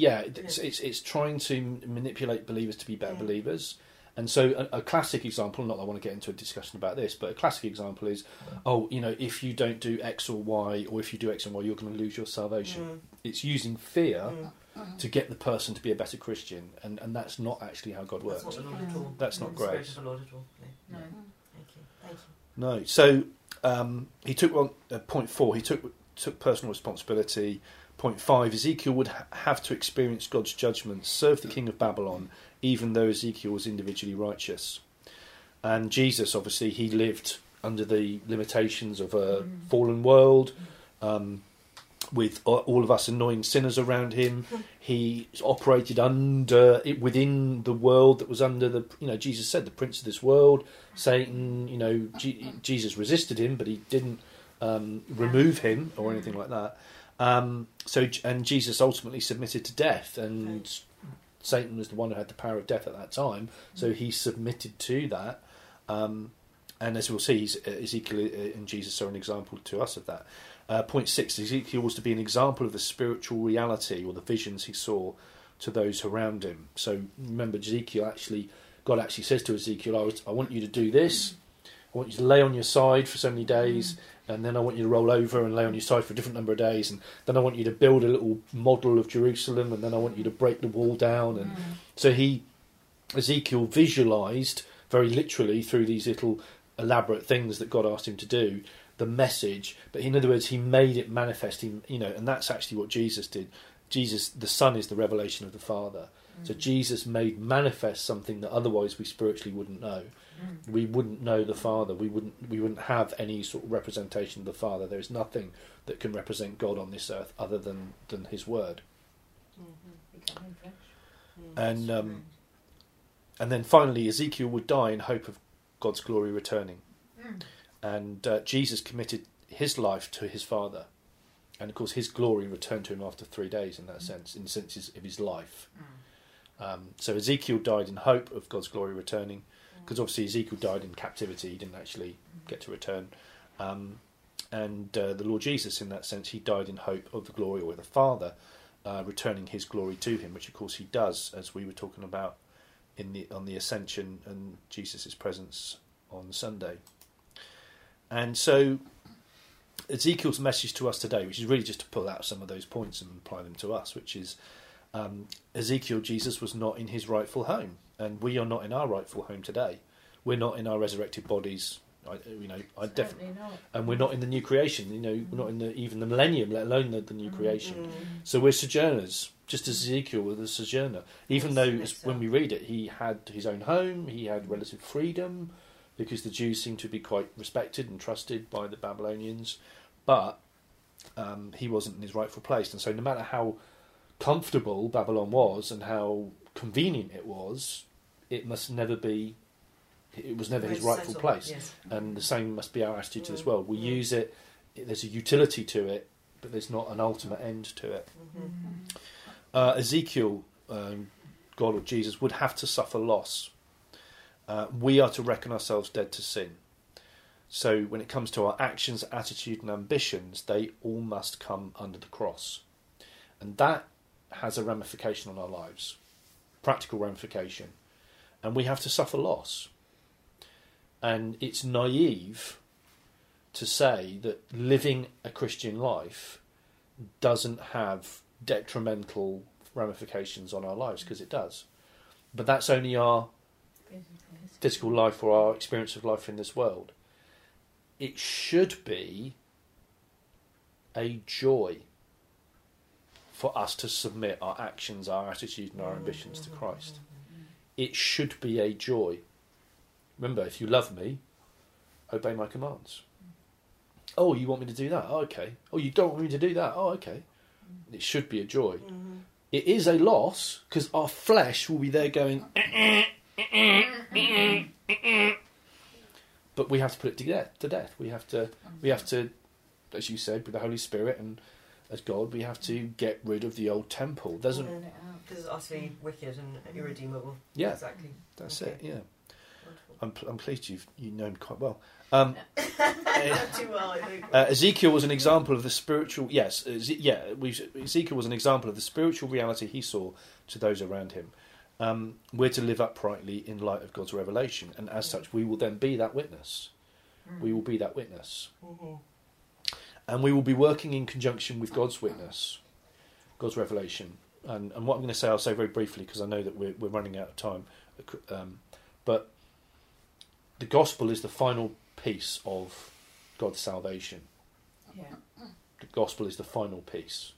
It's trying to manipulate believers to be better believers. And so a classic example, not that I want to get into a discussion about this, but a classic example is, if you don't do X or Y, or if you do X and Y, you're going to lose your salvation. It's using fear to get the person to be a better Christian, and that's not actually how God works. That's not the Lord at all. That's not grace. It's not the Lord at all. No. Thank you. No. So he took point 4. He took personal responsibility. Point 5. Ezekiel would have to experience God's judgment, serve the king of Babylon, even though Ezekiel was individually righteous. And Jesus, obviously, he lived under the limitations of a fallen world, with all of us annoying sinners around him. He operated within the world that was under the, Jesus said, the prince of this world, Satan. Jesus resisted him, but he didn't remove him or anything like that. And Jesus ultimately submitted to death, and Satan was the one who had the power of death at that time, so he submitted to that. And as we'll see, Ezekiel and Jesus are an example to us of that. Point 6, Ezekiel was to be an example of the spiritual reality or the visions he saw to those around him. So remember, God actually says to Ezekiel, I want you to do this. I want you to lay on your side for so many days, and then I want you to roll over and lay on your side for a different number of days, and then I want you to build a little model of Jerusalem, and then I want you to break the wall down. And so Ezekiel visualised very literally through these little elaborate things that God asked him to do, the message, but in other words, he made it manifest. And that's actually what Jesus did. Jesus, the Son, is the revelation of the Father. So Jesus made manifest something that otherwise we spiritually wouldn't know. We wouldn't know the Father. We wouldn't have any sort of representation of the Father. There is nothing that can represent God on this earth other than His Word. And then finally, Ezekiel would die in hope of God's glory returning. And Jesus committed his life to his Father, and of course his glory returned to him after 3 days. In that sense, in the sense of his life. So Ezekiel died in hope of God's glory returning, because obviously Ezekiel died in captivity; he didn't actually get to return. And the Lord Jesus, in that sense, he died in hope of the glory, or the Father returning His glory to him, which of course He does, as we were talking about on the Ascension and Jesus' presence on Sunday. And so Ezekiel's message to us today, which is really just to pull out some of those points and apply them to us, which is Ezekiel, Jesus, was not in his rightful home, and we are not in our rightful home today. We're not in our resurrected bodies I definitely. Certainly not. And we're not in the new creation. We're not in even the millennium, let alone the new creation. Mm. So we're sojourners, just as Ezekiel was a sojourner. Even Yes, though makes when sense. we read it, he had his own home, he had relative freedom, because the Jews seemed to be quite respected and trusted by the Babylonians, but he wasn't in his rightful place. And so no matter how comfortable Babylon was and how convenient it was must never be. It was never his It's rightful settled, place. yes. And the same must be our attitude to this Mm, world. We mm. use it, there's a utility to it, but there's not an ultimate end to it. Mhm. Ezekiel, God or Jesus, would have to suffer loss. We are to reckon ourselves dead to sin. So when it comes to our actions, attitude and ambitions, they all must come under the cross. And that has a ramification on our lives, practical ramification. And we have to suffer loss. And it's naive to say that living a Christian life doesn't have detrimental ramifications on our lives, because it does. But that's only our physical life or our experience of life in this world. It should be a joy for us to submit our actions, our attitude and our ambitions to Christ. It should be a joy. Remember, if you love me, obey my commands. Oh, you want me to do that? Oh, okay. Oh, you don't want me to do that? Oh, okay. It should be a joy. Mhm. It is a loss, because our flesh will be there going, but we have to put it to death. We have to, as you said, with the Holy Spirit and as God, we have to get rid of the old temple. Doesn't? Burn it out, because it's utterly wicked and irredeemable. Yeah, Exactly. that's Okay. it. Yeah, Wonderful. I'm pleased you know him quite well. Not too well, I think. Ezekiel was an example of the spiritual. Yes, Ezekiel was an example of the spiritual reality he saw to those around him. We're to live uprightly in light of God's revelation, and as such, we will then be that witness. We will be that witness, Mhm. and we will be working in conjunction with God's witness, God's revelation. And what I'm going to say, I'll say very briefly, because I know that we're running out of time. But the gospel is the final piece of God's salvation. Yeah. The gospel is the final piece.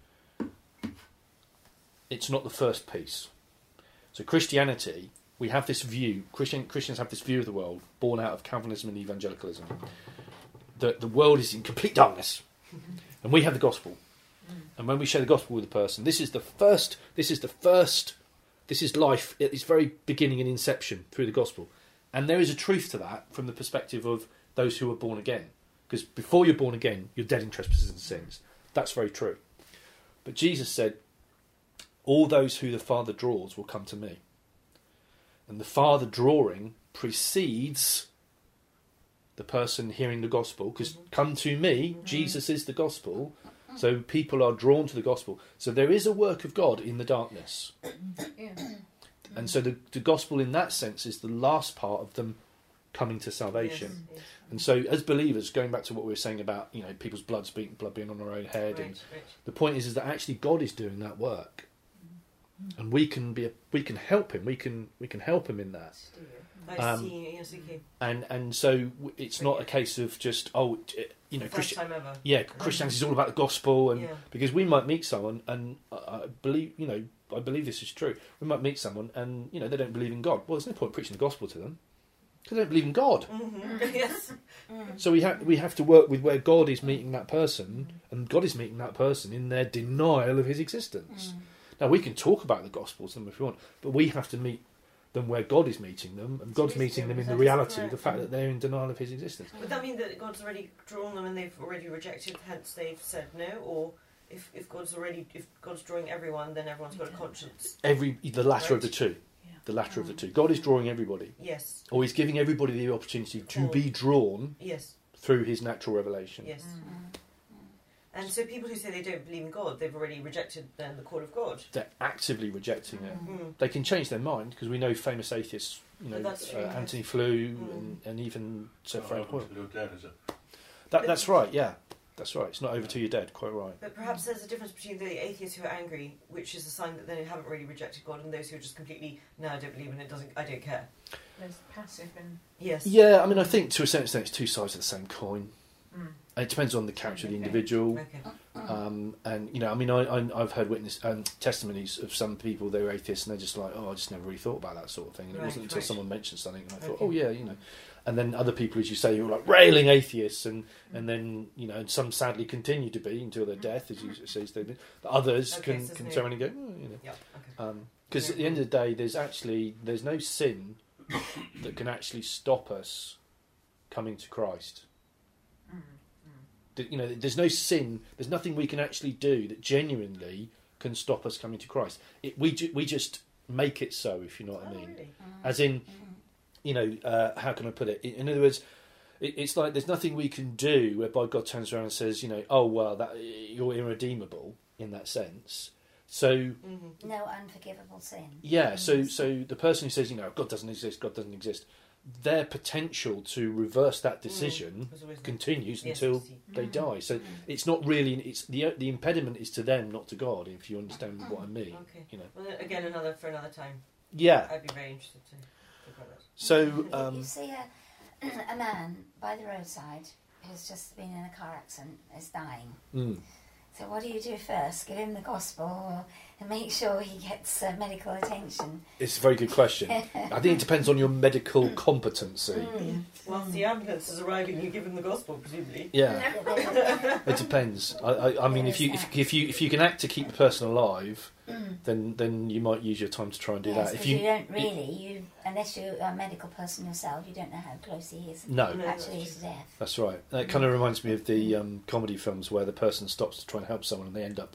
It's not the first piece. So Christianity, we have this view, Christians have this view of the world, born out of Calvinism and evangelicalism, that the world is in complete darkness. And we have the gospel. And when we share the gospel with a person, this is life at its very beginning and inception through the gospel. And there is a truth to that from the perspective of those who are born again. Because before you're born again, you're dead in trespasses and sins. That's very true. But Jesus said, all those who the Father draws will come to me. And the Father drawing precedes the person hearing the gospel, because come to me, Jesus is the gospel. So people are drawn to the gospel. So there is a work of God in the darkness. Yeah. And so the gospel in that sense is the last part of them coming to salvation. Yes, yes. And so as believers, going back to what we were saying about, people's blood being on their own head, and Right. the point is that actually God is doing that work. And we can help him. We can help him in that. I see. Yes, okay. And so it's not a case of just First time ever. Christianity is all about the gospel, and Yeah. because we might meet someone, and I believe this is true. We might meet someone, and they don't believe in God. Well, there's no point preaching the gospel to them because they don't believe in God. Mhm. Yes. So we have to work with where God is meeting that person, and God is meeting that person in their denial of His existence. Now we can talk about the gospel to them if we want, but we have to meet them where God is meeting them, and God's meeting them in the reality, the fact that they're in denial of His existence. Would that mean that God's already drawn them and they've already rejected, hence they've said no? Or if God's drawing everyone, then everyone's got a conscience? The latter of the two. Yeah. The latter of the two. God is drawing everybody, Yes. or He's giving everybody the opportunity to be drawn Yes. through His natural revelation. Yes. And so people who say they don't believe in God, they've already rejected then the call of God. They're actively rejecting it. Mm. They can change their mind, because we know famous atheists, That's true, yes. Anthony Flew Mm. and even Sir Frank Hoyle. Your dad is a That's right, yeah. That's right. It's not over till you're dead. Quite right. But perhaps there's a difference between the atheists who are angry, which is a sign that they haven't really rejected God, and those who are just completely, no, I don't believe in it, I don't care. There's passive and... Yes. Yeah, I mean, I think to a certain extent it's two sides of the same coin. It depends on the character of the Okay. individual. Okay. And, you know, I mean, I've heard testimonies of some people, they were atheists, and they're just like, I just never really thought about that sort of thing. And it wasn't until someone mentioned something, and I thought, Okay. you know. And then other people, as you say, who are like railing atheists, and then, you know, some sadly continue to be until their death, as you say, Stephen. But others Okay, so can it's turn around and go, you know. Yeah, okay. Because at the end of the day, there's no sin that can actually stop us coming to Christ. You know, there's no sin. There's nothing we can actually do that genuinely can stop us coming to Christ. We just make it so, if you know what I mean. Really? As in, you know, how can I put it? In other words, it's like there's nothing we can do whereby God turns around and says, you know, oh well, that you're irredeemable in that sense. So No unforgivable sin. yeah, so the person who says, you know, God doesn't exist, their potential to reverse that decision continues until they die. So it's not really, it's the impediment is to them, not to God, if you understand what I mean. Okay. You know. Well, then, again, for another time. Yeah. I'd be very interested to talk about that. So You see a man by the roadside who's just been in a car accident, is dying. So what do you do first? Give him the gospel or make sure he gets medical attention? it's a very good question. I think it depends on your medical competency. Whilst the ambulance is arriving, you give him the gospel, presumably. Yeah, it depends. I mean, if you can act to keep the person alive, then you might use your time to try and do Yes, that. If because you don't really, unless you're a medical person yourself, you don't know how close he is no, actually to death. that's right. That kind of reminds me of the comedy films where the person stops to try and help someone and they end up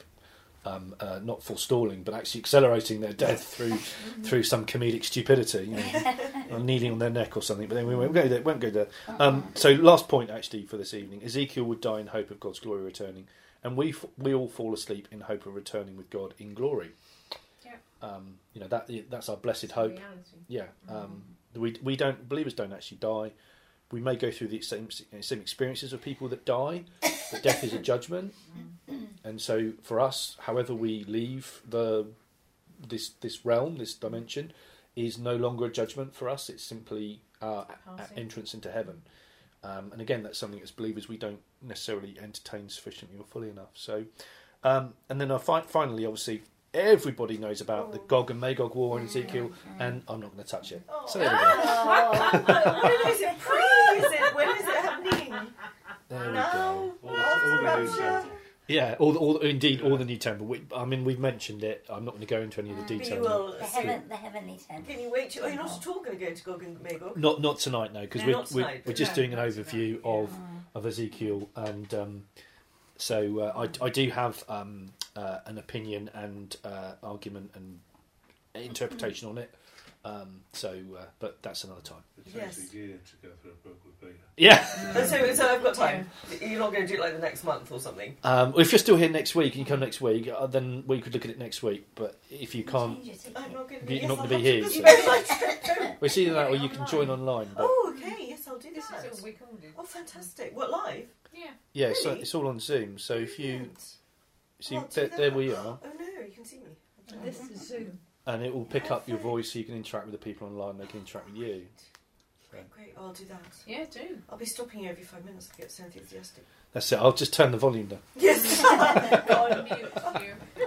not forestalling, but actually accelerating their death through some comedic stupidity, you know, or kneeling on their neck or something. But then we won't go there. So last point actually for this evening: Ezekiel would die in hope of God's glory returning, and we all fall asleep in hope of returning with God in glory. Yeah. You know that's our blessed hope. Reality. Yeah. Believers don't actually die. We may go through the same experiences of people that die, but death is a judgment. And so for us, however we leave this realm, this dimension, is no longer a judgment for us. It's simply our entrance into heaven. And again, that's something as believers we don't necessarily entertain sufficiently or fully enough. So, and then finally, obviously, everybody knows about the Gog and Magog war in Ezekiel, and I'm not going to touch it. So there we go. When is it? When is it happening? There we No. go. All the New Testament. Yeah, all the New Temple. I mean, we've mentioned it. I'm not going to go into any of the But you details. will. The heavenly temple. Can you wait? You're not at all going to go into Gog and Magog? Not tonight, no, because No, not tonight, we're but just no, doing an not overview tonight, of Ezekiel, and so I do have an opinion and argument and interpretation on it. But that's another time. It Yes. takes a year to go through a book with Peter. Yeah. So I've got time. You're not going to do it like the next month or something? If you're still here next week and you come next week, then we could look at it next week. But if you can't, Change your ticket. I'm not going to You're be. not Yes, gonna I'll be have here, to, so- because it's either that or you can Online. join online. But Oh, okay. Yes, I'll do This that. is all recorded. Oh, fantastic. What, live? Yeah. yeah, so Really? it's all on Zoom. So if you Brilliant. see, I'll do there that. we are. Oh, no, you can see me. This is Zoom. And it will pick up your voice so you can interact with the people online, they can interact with you. Great. I'll do that. Yeah, do. I'll be stopping you every 5 minutes. I get so enthusiastic. That's it, I'll just turn the volume down. Yes. Unmute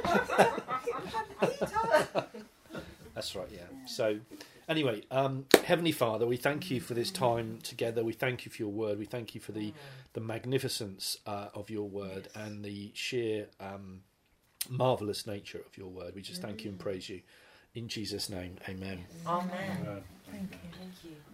you. That's right, yeah. So, anyway, Heavenly Father, we thank you for this time together. We thank you for your word. We thank you for the magnificence of your word and the sheer marvellous nature of your word. We just thank you and praise you. In Jesus' name, amen. Amen. Amen. Thank you. Thank you.